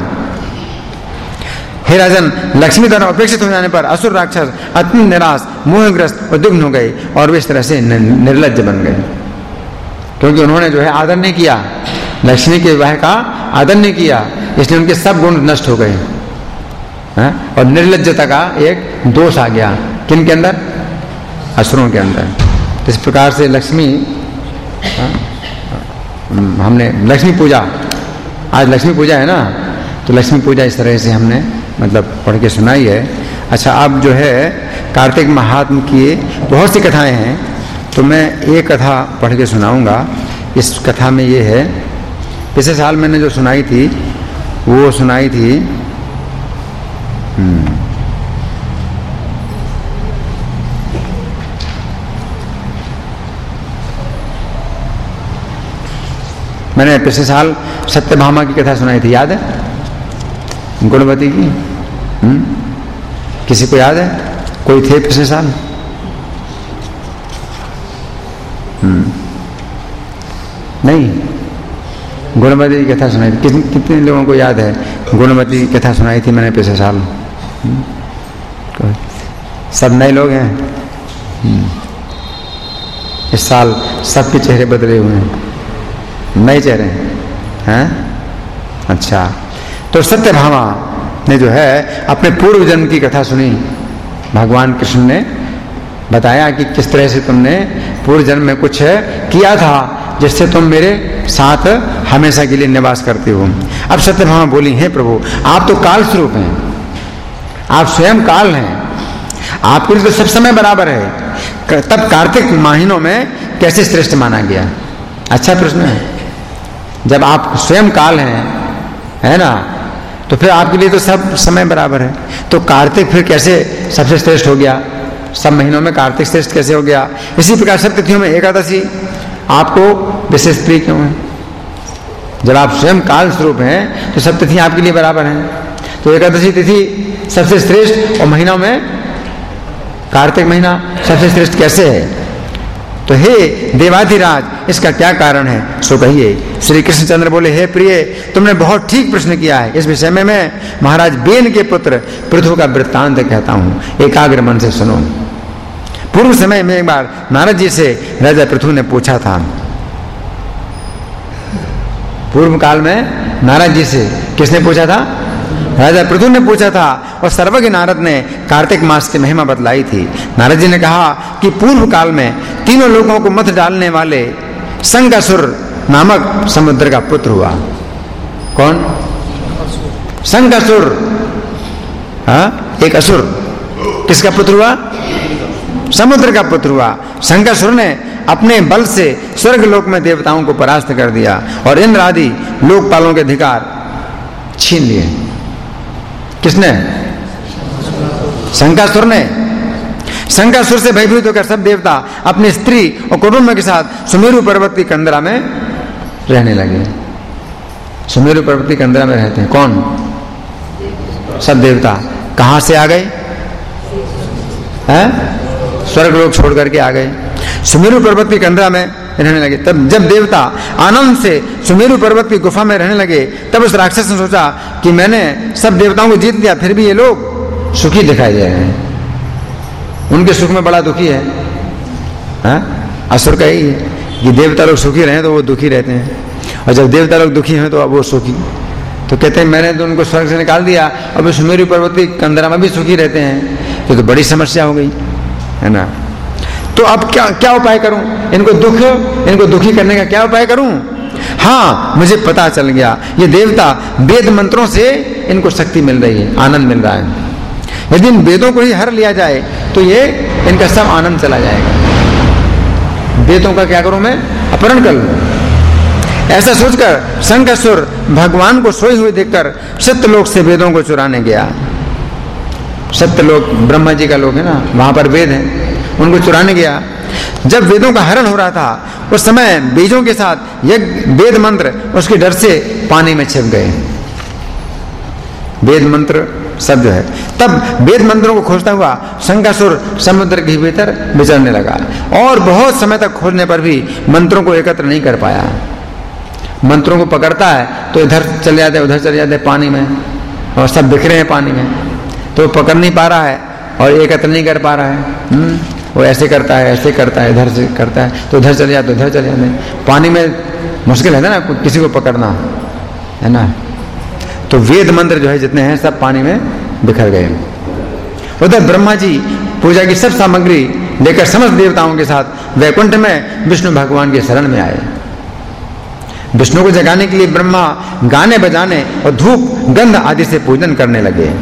हे राजन, लक्ष्मी द्वारा अपेक्षित हो जाने पर असुर राक्षस अत्यंत निराश, मोहग्रस्त और दुग्ध हो गए और वे इस तरह से निर्लज्ज बन गए, क्योंकि उन्होंने जो है आदर नहीं किया, लक्ष्मी के विवाह का आदर नहीं किया, इसलिए उनके सब गुण नष्ट हो गए। और निर्लज्जता का एक दोष आ गया किन के अंदर? असुरों के अंदर। इस प्रकार से लक्ष्मी, हमने लक्ष्मी पूजा, आज लक्ष्मी पूजा है ना, तो लक्ष्मी पूजा इस तरह से हमने मतलब पढ़ के सुनाई है। अच्छा, अब जो है कार्तिक महात्म की बहुत सी कथाएं हैं, तो मैं एक कथा पढ़ के सुनाऊंगा। इस कथा में ये है, पिछले साल मैंने जो सुनाई थी वो सुनाई थी मैंने पिछले साल सत्यभामा की कथा सुनाई थी, याद है? गुणवती की। किसी को याद है? कोई थे पिछले साल? नहीं, गुणवती की कथा सुनाई थी। कितने लोगों को याद है गुणवती की कथा सुनाई थी मैंने पिछले साल? सब नए लोग हैं। इस साल सबके चेहरे बदले हुए हैं, नए चेहरे हैं। अच्छा, तो सत्यभामा ने जो है अपने पूर्व जन्म की कथा सुनी। भगवान कृष्ण ने बताया कि किस तरह से तुमने पूर्व जन्म में कुछ किया था जिससे तुम मेरे साथ हमेशा के लिए निवास करते हो। अब सत्यभामा बोली, हे प्रभु, आप तो काल स्वरूप हैं, आप स्वयं काल हैं, आपके लिए तो सब समय बराबर है। तब कार्तिक महीनों में कैसे श्रेष्ठ माना गया? अच्छा प्रश्न है। जब आप स्वयं काल हैं, है ना, तो फिर आपके लिए तो सब समय बराबर है। तो कार्तिक फिर कैसे सबसे श्रेष्ठ हो गया? सब महीनों में कार्तिक श्रेष्ठ कैसे हो गया? इसी प्रकार सब तिथियों में एकादशी आपको विशेष प्रिय क्यों है? जब आप स्वयं काल स्वरूप हैं तो सब तिथि आपके लिए बराबर हैं। तो एकादशी तिथि सबसे श्रेष्ठ और महीनों में कार्तिक महीना सबसे श्रेष्ठ कैसे है? तो हे देवाधिराज, इसका क्या कारण है सो कहिए। श्री कृष्णचंद्र बोले, हे प्रिय, तुमने बहुत ठीक प्रश्न किया है। इस विषय में मैं महाराज बेन के पुत्र पृथु का वृत्तांत कहता हूँ, एकाग्र मन से सुनो। पूर्व समय में एक बार नारद जी से राजा पृथु ने पूछा था। पूर्व काल में नारद जी से किसने पूछा था? राजा पृथु ने पूछा था। और सर्वज्ञ नारद ने कार्तिक मास की महिमा बतलाई थी। नारद जी ने कहा कि पूर्व काल में तीनों लोगों को मत डालने वाले संगासुर नामक समुद्र का पुत्र हुआ। कौन? संगासुर, एक असुर। किसका पुत्र हुआ? समुद्र का पुत्र हुआ। संगासुर ने अपने बल से स्वर्ग लोक में देवताओं को परास्त कर दिया और इंद्र आदि लोकपालों के अधिकार छीन लिए। किसने? संगासुर ने। संगासुर से भयभीत होकर सब देवता अपनी स्त्री और कुटुंब के साथ सुमेरु पर्वत की कंदरा में रहने लगे। सुमेरु पर्वत की कंदरा में रहते हैं कौन? सब देवता। कहां से आ गए? स्वर्ग लोक छोड़ करके आ गए, सुमेरु पर्वत की कंदरा में रहने लगे। तब जब देवता आनंद से सुमेरु पर्वत की गुफा में रहने लगे, तब उस राक्षस ने सोचा कि मैंने सब देवताओं को जीत लिया, फिर भी ये लोग सुखी दिखाई दे रहे हैं। उनके सुख में बड़ा दुखी है। असुर का यही है कि देवता लोग सुखी रहे तो वो दुखी रहते हैं, और जब देवता लोग दुखी हैं तो अब वो सुखी। तो कहते हैं मैंने तो उनको स्वर्ग से निकाल दिया, अब सुमेरु पर्वत की कंदरा में भी सुखी रहते हैं। तो बड़ी समस्या हो गई, है ना। तो अब क्या क्या उपाय करूं? इनको दुखी करने का क्या उपाय करूं? हाँ, मुझे पता चल गया, ये देवता वेद मंत्रों से इनको शक्ति मिल रही है, आनंद मिल रहा है। यदि इन वेदों को ही हर लिया जाए तो ये इनका सब आनंद चला जाएगा। वेदों का क्या करूं मैं? अपहरण कर लूं। ऐसा सोचकर संगासुर भगवान को सोए हुए देखकर सत्यलोक से वेदों को चुराने गया। सत्यलोक ब्रह्मा जी का लोक है ना, वहां पर वेद है, उनको चुराने गया। जब वेदों का हरण हो रहा था उस समय बीजों के साथ यज्ञ वेद मंत्र उसके डर से पानी में छिप गए। वेद मंत्र सब जो है, तब वेद मंत्रों को खोजता हुआ संगासुर समुद्र के भीतर विचरने लगा और बहुत समय तक खोजने पर भी मंत्रों को एकत्र नहीं कर पाया। मंत्रों को पकड़ता है तो इधर चले जाते उधर चले जाते पानी में, और सब बिखरे हैं पानी में, तो पकड़ नहीं पा रहा है और एकत्र नहीं कर पा रहा है। वो ऐसे करता है, ऐसे करता है, इधर से करता है तो उधर चले जाते उधर चले जाते। पानी में मुश्किल है ना किसी को पकड़ना, है ना। तो वेद मंत्र जो है जितने हैं सब पानी में बिखर गए। उधर ब्रह्मा जी पूजा की सब सामग्री लेकर समस्त देवताओं के साथ वैकुंठ में विष्णु भगवान के शरण में आए। विष्णु को जगाने के लिए ब्रह्मा गाने बजाने और धूप गंध आदि से पूजन करने लगे।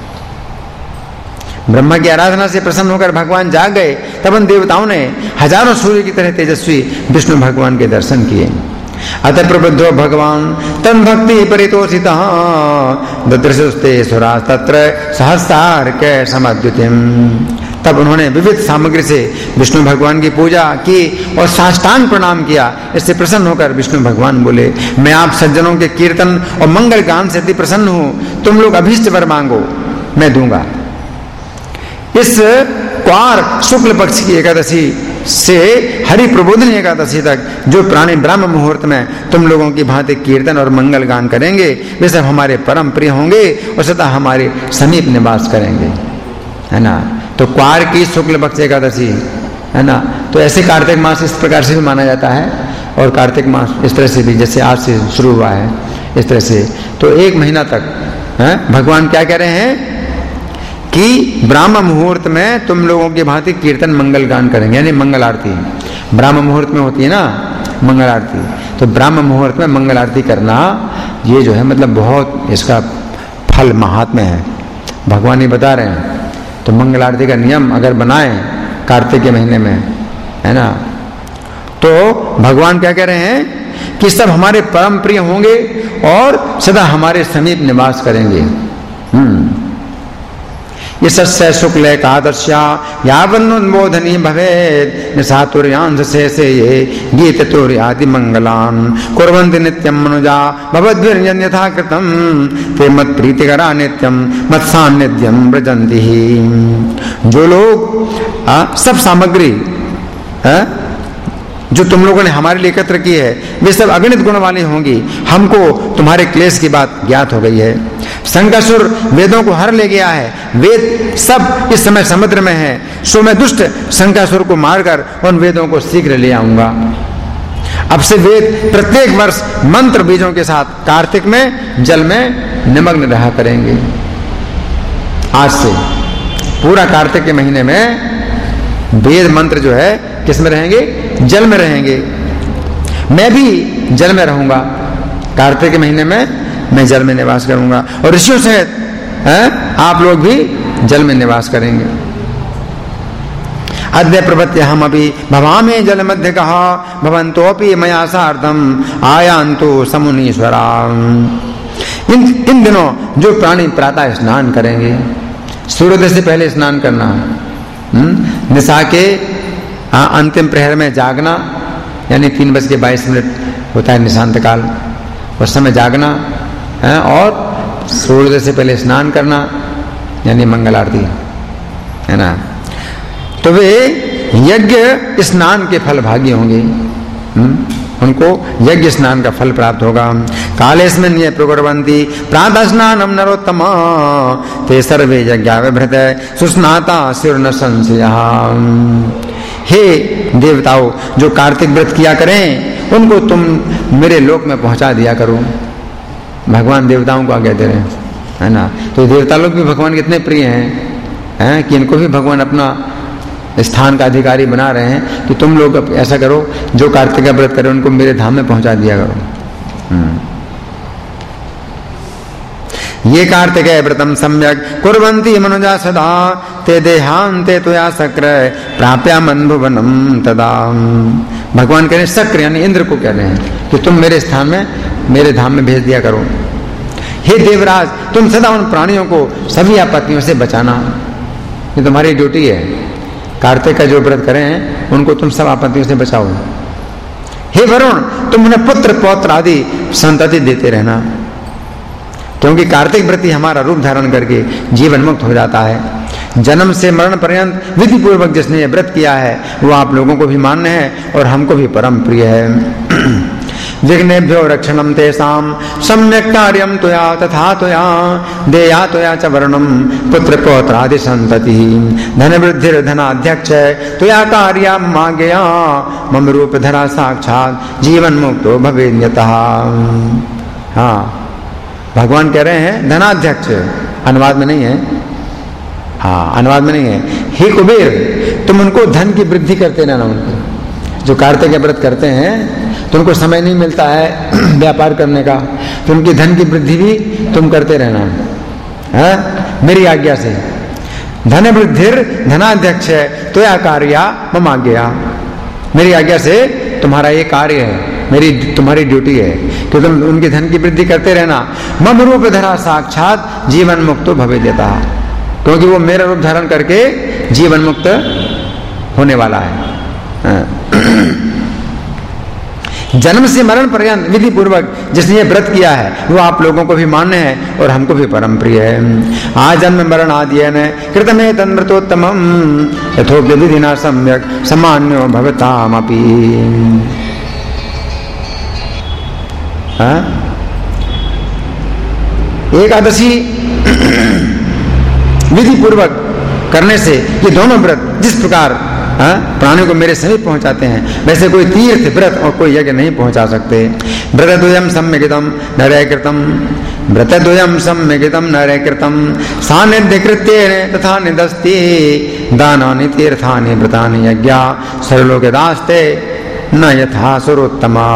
ब्रह्मा की आराधना से प्रसन्न होकर भगवान जाग गए। तब उन देवताओं ने हजारों सूर्य की तरह तेजस्वी विष्णु भगवान के दर्शन किए। अतः प्रबुद्धो भगवान तन भक्ति परितोषितः ददृशुस्ते सुरा तत्र सहस्रार के समद्युतिम। तब उन्होंने विविध सामग्री से विष्णु भगवान की पूजा की और साष्टांग प्रणाम किया। इससे प्रसन्न होकर विष्णु भगवान बोले, मैं आप सज्जनों के कीर्तन और मंगल गान से अति प्रसन्न हूं। तुम लोग अभीष्ट वर मांगो, मैं दूंगा। इस क्वार शुक्ल पक्ष की एकादशी से हरि प्रबोधन एकादशी तक जो प्राणी ब्रह्म मुहूर्त में तुम लोगों की भांति कीर्तन और मंगल गान करेंगे वे सब हमारे परम प्रिय होंगे और सदा हमारे समीप निवास करेंगे, है ना। तो क्वार की शुक्ल पक्ष एकादशी, है ना। तो ऐसे कार्तिक मास इस प्रकार से भी माना जाता है और कार्तिक मास इस तरह से भी, जैसे आज से शुरू हुआ है इस तरह से। तो 1 महीना तक भगवान क्या कह रहे हैं कि ब्राह्म मुहूर्त में तुम लोगों की भांति कीर्तन मंगल गान करेंगे, यानी मंगल आरती ब्राह्म मुहूर्त में होती है ना मंगल आरती। तो ब्राह्म मुहूर्त में मंगल आरती करना ये जो है मतलब बहुत इसका फल महात्म्य है, भगवान ही बता रहे हैं। तो मंगल आरती का नियम अगर बनाएं कार्तिक के महीने में, है ना, तो भगवान क्या कह रहे हैं कि सब हमारे परम प्रिय होंगे और सदा हमारे समीप निवास करेंगे। ये सस्य शुक्ल एकादश्या यावन्नुद्बोधनी भवेत् निशातुर्यांश से ये गीत तुर्यादि मंगलान कुर्वन्ति नित्यं मनुजा भवद्भिर्यन् यथा कृतं ते मत प्रीतिकरा नित्यं मत सान्निध्यं व्रजन्ति। जो लोग सब सामग्री जो तुम लोगों ने हमारे लिए एकत्र की है वे सब अगणित गुण वाली होंगी। हमको तुम्हारे क्लेश की बात ज्ञात हो गई है। शंकासुर वेदों को हर ले गया है, वेद सब इस समय समुद्र में है। सो मैं दुष्ट शंकासुर को मारकर उन वेदों को शीघ्र ले आऊंगा। अब से वेद प्रत्येक वर्ष मंत्र बीजों के साथ कार्तिक में जल में निमग्न रहा करेंगे। आज से पूरा कार्तिक के महीने में वेद मंत्र जो है किस में रहेंगे? जल में रहेंगे। मैं भी जल में रहूंगा, कार्तिक के महीने में मैं जल में निवास करूंगा और ऋषियों सहित आप लोग भी जल में निवास करेंगे। अद्य प्रभत्य हम अभी भवामे जल मध्य कहा भवंतोपि मया सार्धम आयांतो समुनीश्वरा। इन दिनों जो प्राणी प्रातः स्नान करेंगे, सूर्योदय से पहले स्नान करना, निशा के अंतिम प्रहर में जागना, यानी 3:22 होता है निशांत काल, उस समय जागना है, और सूर्योदय से पहले स्नान करना यानी मंगल आरती, है ना। तो वे यज्ञ स्नान के फल भागी होंगे, उनको यज्ञ स्नान का फल प्राप्त होगा। कालेस्मिन् ये प्रकुर्वन्ति प्रातः स्नानं नरोत्तम ते सर्वे यज्ञाविभृत सुस्नाता शिर्ण संशयः। हे देवताओं, जो कार्तिक व्रत किया करें उनको तुम मेरे लोक में पहुंचा दिया करो। भगवान देवताओं को आज्ञा दे रहे हैं, है ना। तो देवता लोग भी भगवान के इतने प्रिय हैं कि इनको भी भगवान अपना स्थान का अधिकारी बना रहे हैं कि तुम लोग ऐसा करो, जो कार्तिक का व्रत करें उनको मेरे धाम में पहुंचा दिया करो। ये कार्तिक व्रतम सम्यक कुर्वन्ति मनुजा सदा ते देहांते त्वया शक्र प्राप्या मनभुवनम तदा। भगवान कह रहे हैं, शक्र यानी इंद्र को कह रहे हैं कि तुम मेरे स्थान में मेरे धाम में भेज दिया करो। हे देवराज, तुम सदा उन प्राणियों को सभी आपत्तियों से बचाना, ये तुम्हारी ड्यूटी है। कार्तिक का जो व्रत करें उनको तुम सब आपत्तियों से बचाओ। हे वरुण, तुम उन्हें पुत्र पौत्र आदि संतति देते रहना, क्योंकि कार्तिक व्रती हमारा रूप धारण करके जीवन मुक्त हो जाता है। जन्म से मरण पर्यंत विधि पूर्वक जिसने ये व्रत किया है वो आप लोगों को भी मान्य है और हमको भी परम प्रिय है। विघ्नेभ्यो रक्षणं तेषां सम्यक् कार्यं त्वया तथा त्वया देया त्वया च वर्णं पुत्र पौत्रादि संततिः धनवृद्धिर्धनाध्यक्ष त्वया कार्या माज्ञया मम रूपधरा साक्षात् जीवन मुक्तो भवेन्यतः। हाँ, भगवान कह रहे हैं धनाध्यक्ष, अनुवाद में नहीं है, हाँ अनुवाद में नहीं है। हे कुबेर, तुम उनको धन की वृद्धि करते रहना। उनको जो कार्तिक के व्रत करते हैं तो उनको समय नहीं मिलता है व्यापार करने का, तो उनकी धन की वृद्धि भी तुम करते रहना है मेरी आज्ञा से। धन वृद्धिर धनाध्यक्ष है त्वया कार्या मम आज्ञा। मेरी आज्ञा से तुम्हारा ये कार्य है, मेरी तुम्हारी ड्यूटी है कि तुम उनकी धन की वृद्धि करते रहना। मम रूप धरा साक्षात जीवन मुक्तो भवे देता, क्योंकि वो मेरा रूप धारण करके जीवन मुक्त होने वाला है। जन्म से मरण पर्यंत विधि पूर्वक जिसने ये व्रत किया है वो आप लोगों को भी मान्य है और हमको भी परम प्रिय है। आजन्म मरण आदि कृतमे तन्मृतोत्तमम यथोक्त विधिना सम्यक सामान्यो भवतामपि। एकादशी विधि पूर्वक करने से ये दोनों व्रत जिस प्रकार प्राणियों को मेरे समीप पहुंचाते हैं वैसे कोई तीर्थ व्रत और कोई यज्ञ नहीं पहुंचा सकते। व्रतद्वयम् सम्यगितं नरैकृतं व्रतद्वयम् सम्यगितं नरैकृतं सान्निध्यकृत्येन तथा निदस्ति दानानि तीर्थानि व्रतानि यज्ञा सर्वलोकदास्ते न यथा सुरोत्तमा।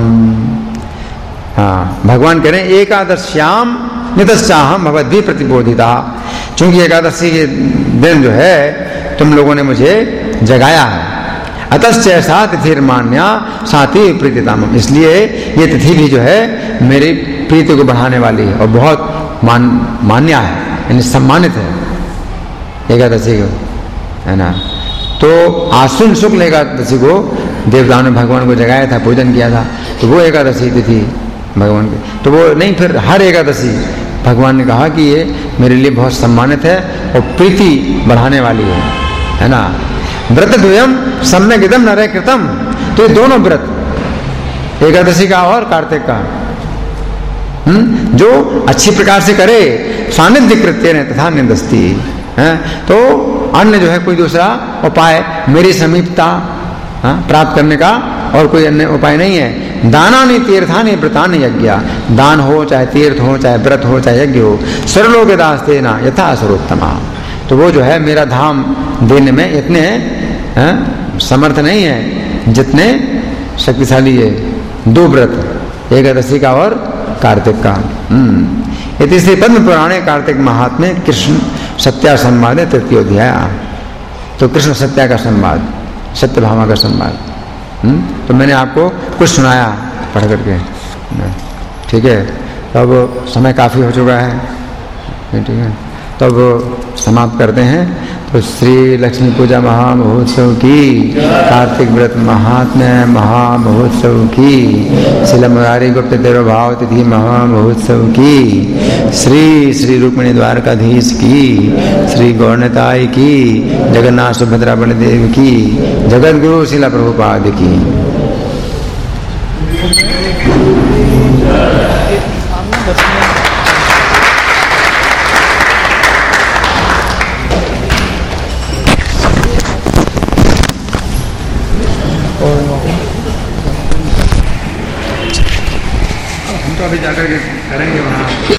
भगवान कह रहे हैं एकादश्याम नितश्चाहम भवद्भिः प्रतिबोधिता। चूंकि एकादशी के दिन जो है तुम लोगों ने मुझे जगाया है, अतश्च ऐसा तिथिर्मान्या साथी प्रीतिताम, इसलिए ये तिथि भी जो है मेरी प्रीति को बढ़ाने वाली है और बहुत मान्या है, यानी सम्मानित है एकादशी को, है ना। तो आश्विन शुक्ल एकादशी को देवताओं ने भगवान को जगाया था, पूजन किया था, तो वो एकादशी तिथि भगवान की, तो वो नहीं, फिर हर एकादशी भगवान ने कहा कि ये मेरे लिए बहुत सम्मानित है और प्रीति बढ़ाने वाली है ना। व्रत द्वयम सम्यक इदम नरय कृतम, तो ये दोनों व्रत एकादशी का और कार्तिक का जो अच्छी प्रकार से करे सानिध्य कृत्य ने तथा निंदस्ती है, तो अन्य जो है कोई दूसरा उपाय मेरी समीपता प्राप्त करने का और कोई अन्य उपाय नहीं है। दानानि तीर्थानि व्रतानि यज्ञ, दान हो चाहे तीर्थ हो चाहे व्रत हो चाहे यज्ञ हो, सर्वलोक दास्तेना यथा सर्वोत्तमा, तो वो जो है मेरा धाम देने में इतने समर्थ नहीं है जितने शक्तिशाली है दो व्रत, एकादशी का और कार्तिक का। इति पद्म पुराणे कार्तिक महात्म्य कृष्ण सत्या संवाद तृतीयोध्याय। तो कृष्ण सत्या का संवाद, सत्यभामा का संवाद, तो मैंने आपको कुछ सुनाया पढ़ करके, ठीक है। तब समय काफ़ी हो चुका है, ठीक है, तब समाप्त करते हैं। तो श्री लक्ष्मी पूजा महामहोत्सव की, कार्तिक व्रत महात्म्य महामहोत्सव की, श्री मुरारी गुप्त तिरुभाव तिथि महामहोत्सव की, श्री श्री रुक्मिणी द्वारकाधीश की, श्री गौरताई की, जगन्नाथ सुभद्रा बलदेव की, जगत गुरु शिला प्रभुपाद की। अभी जाकर के करेंगे वहाँ।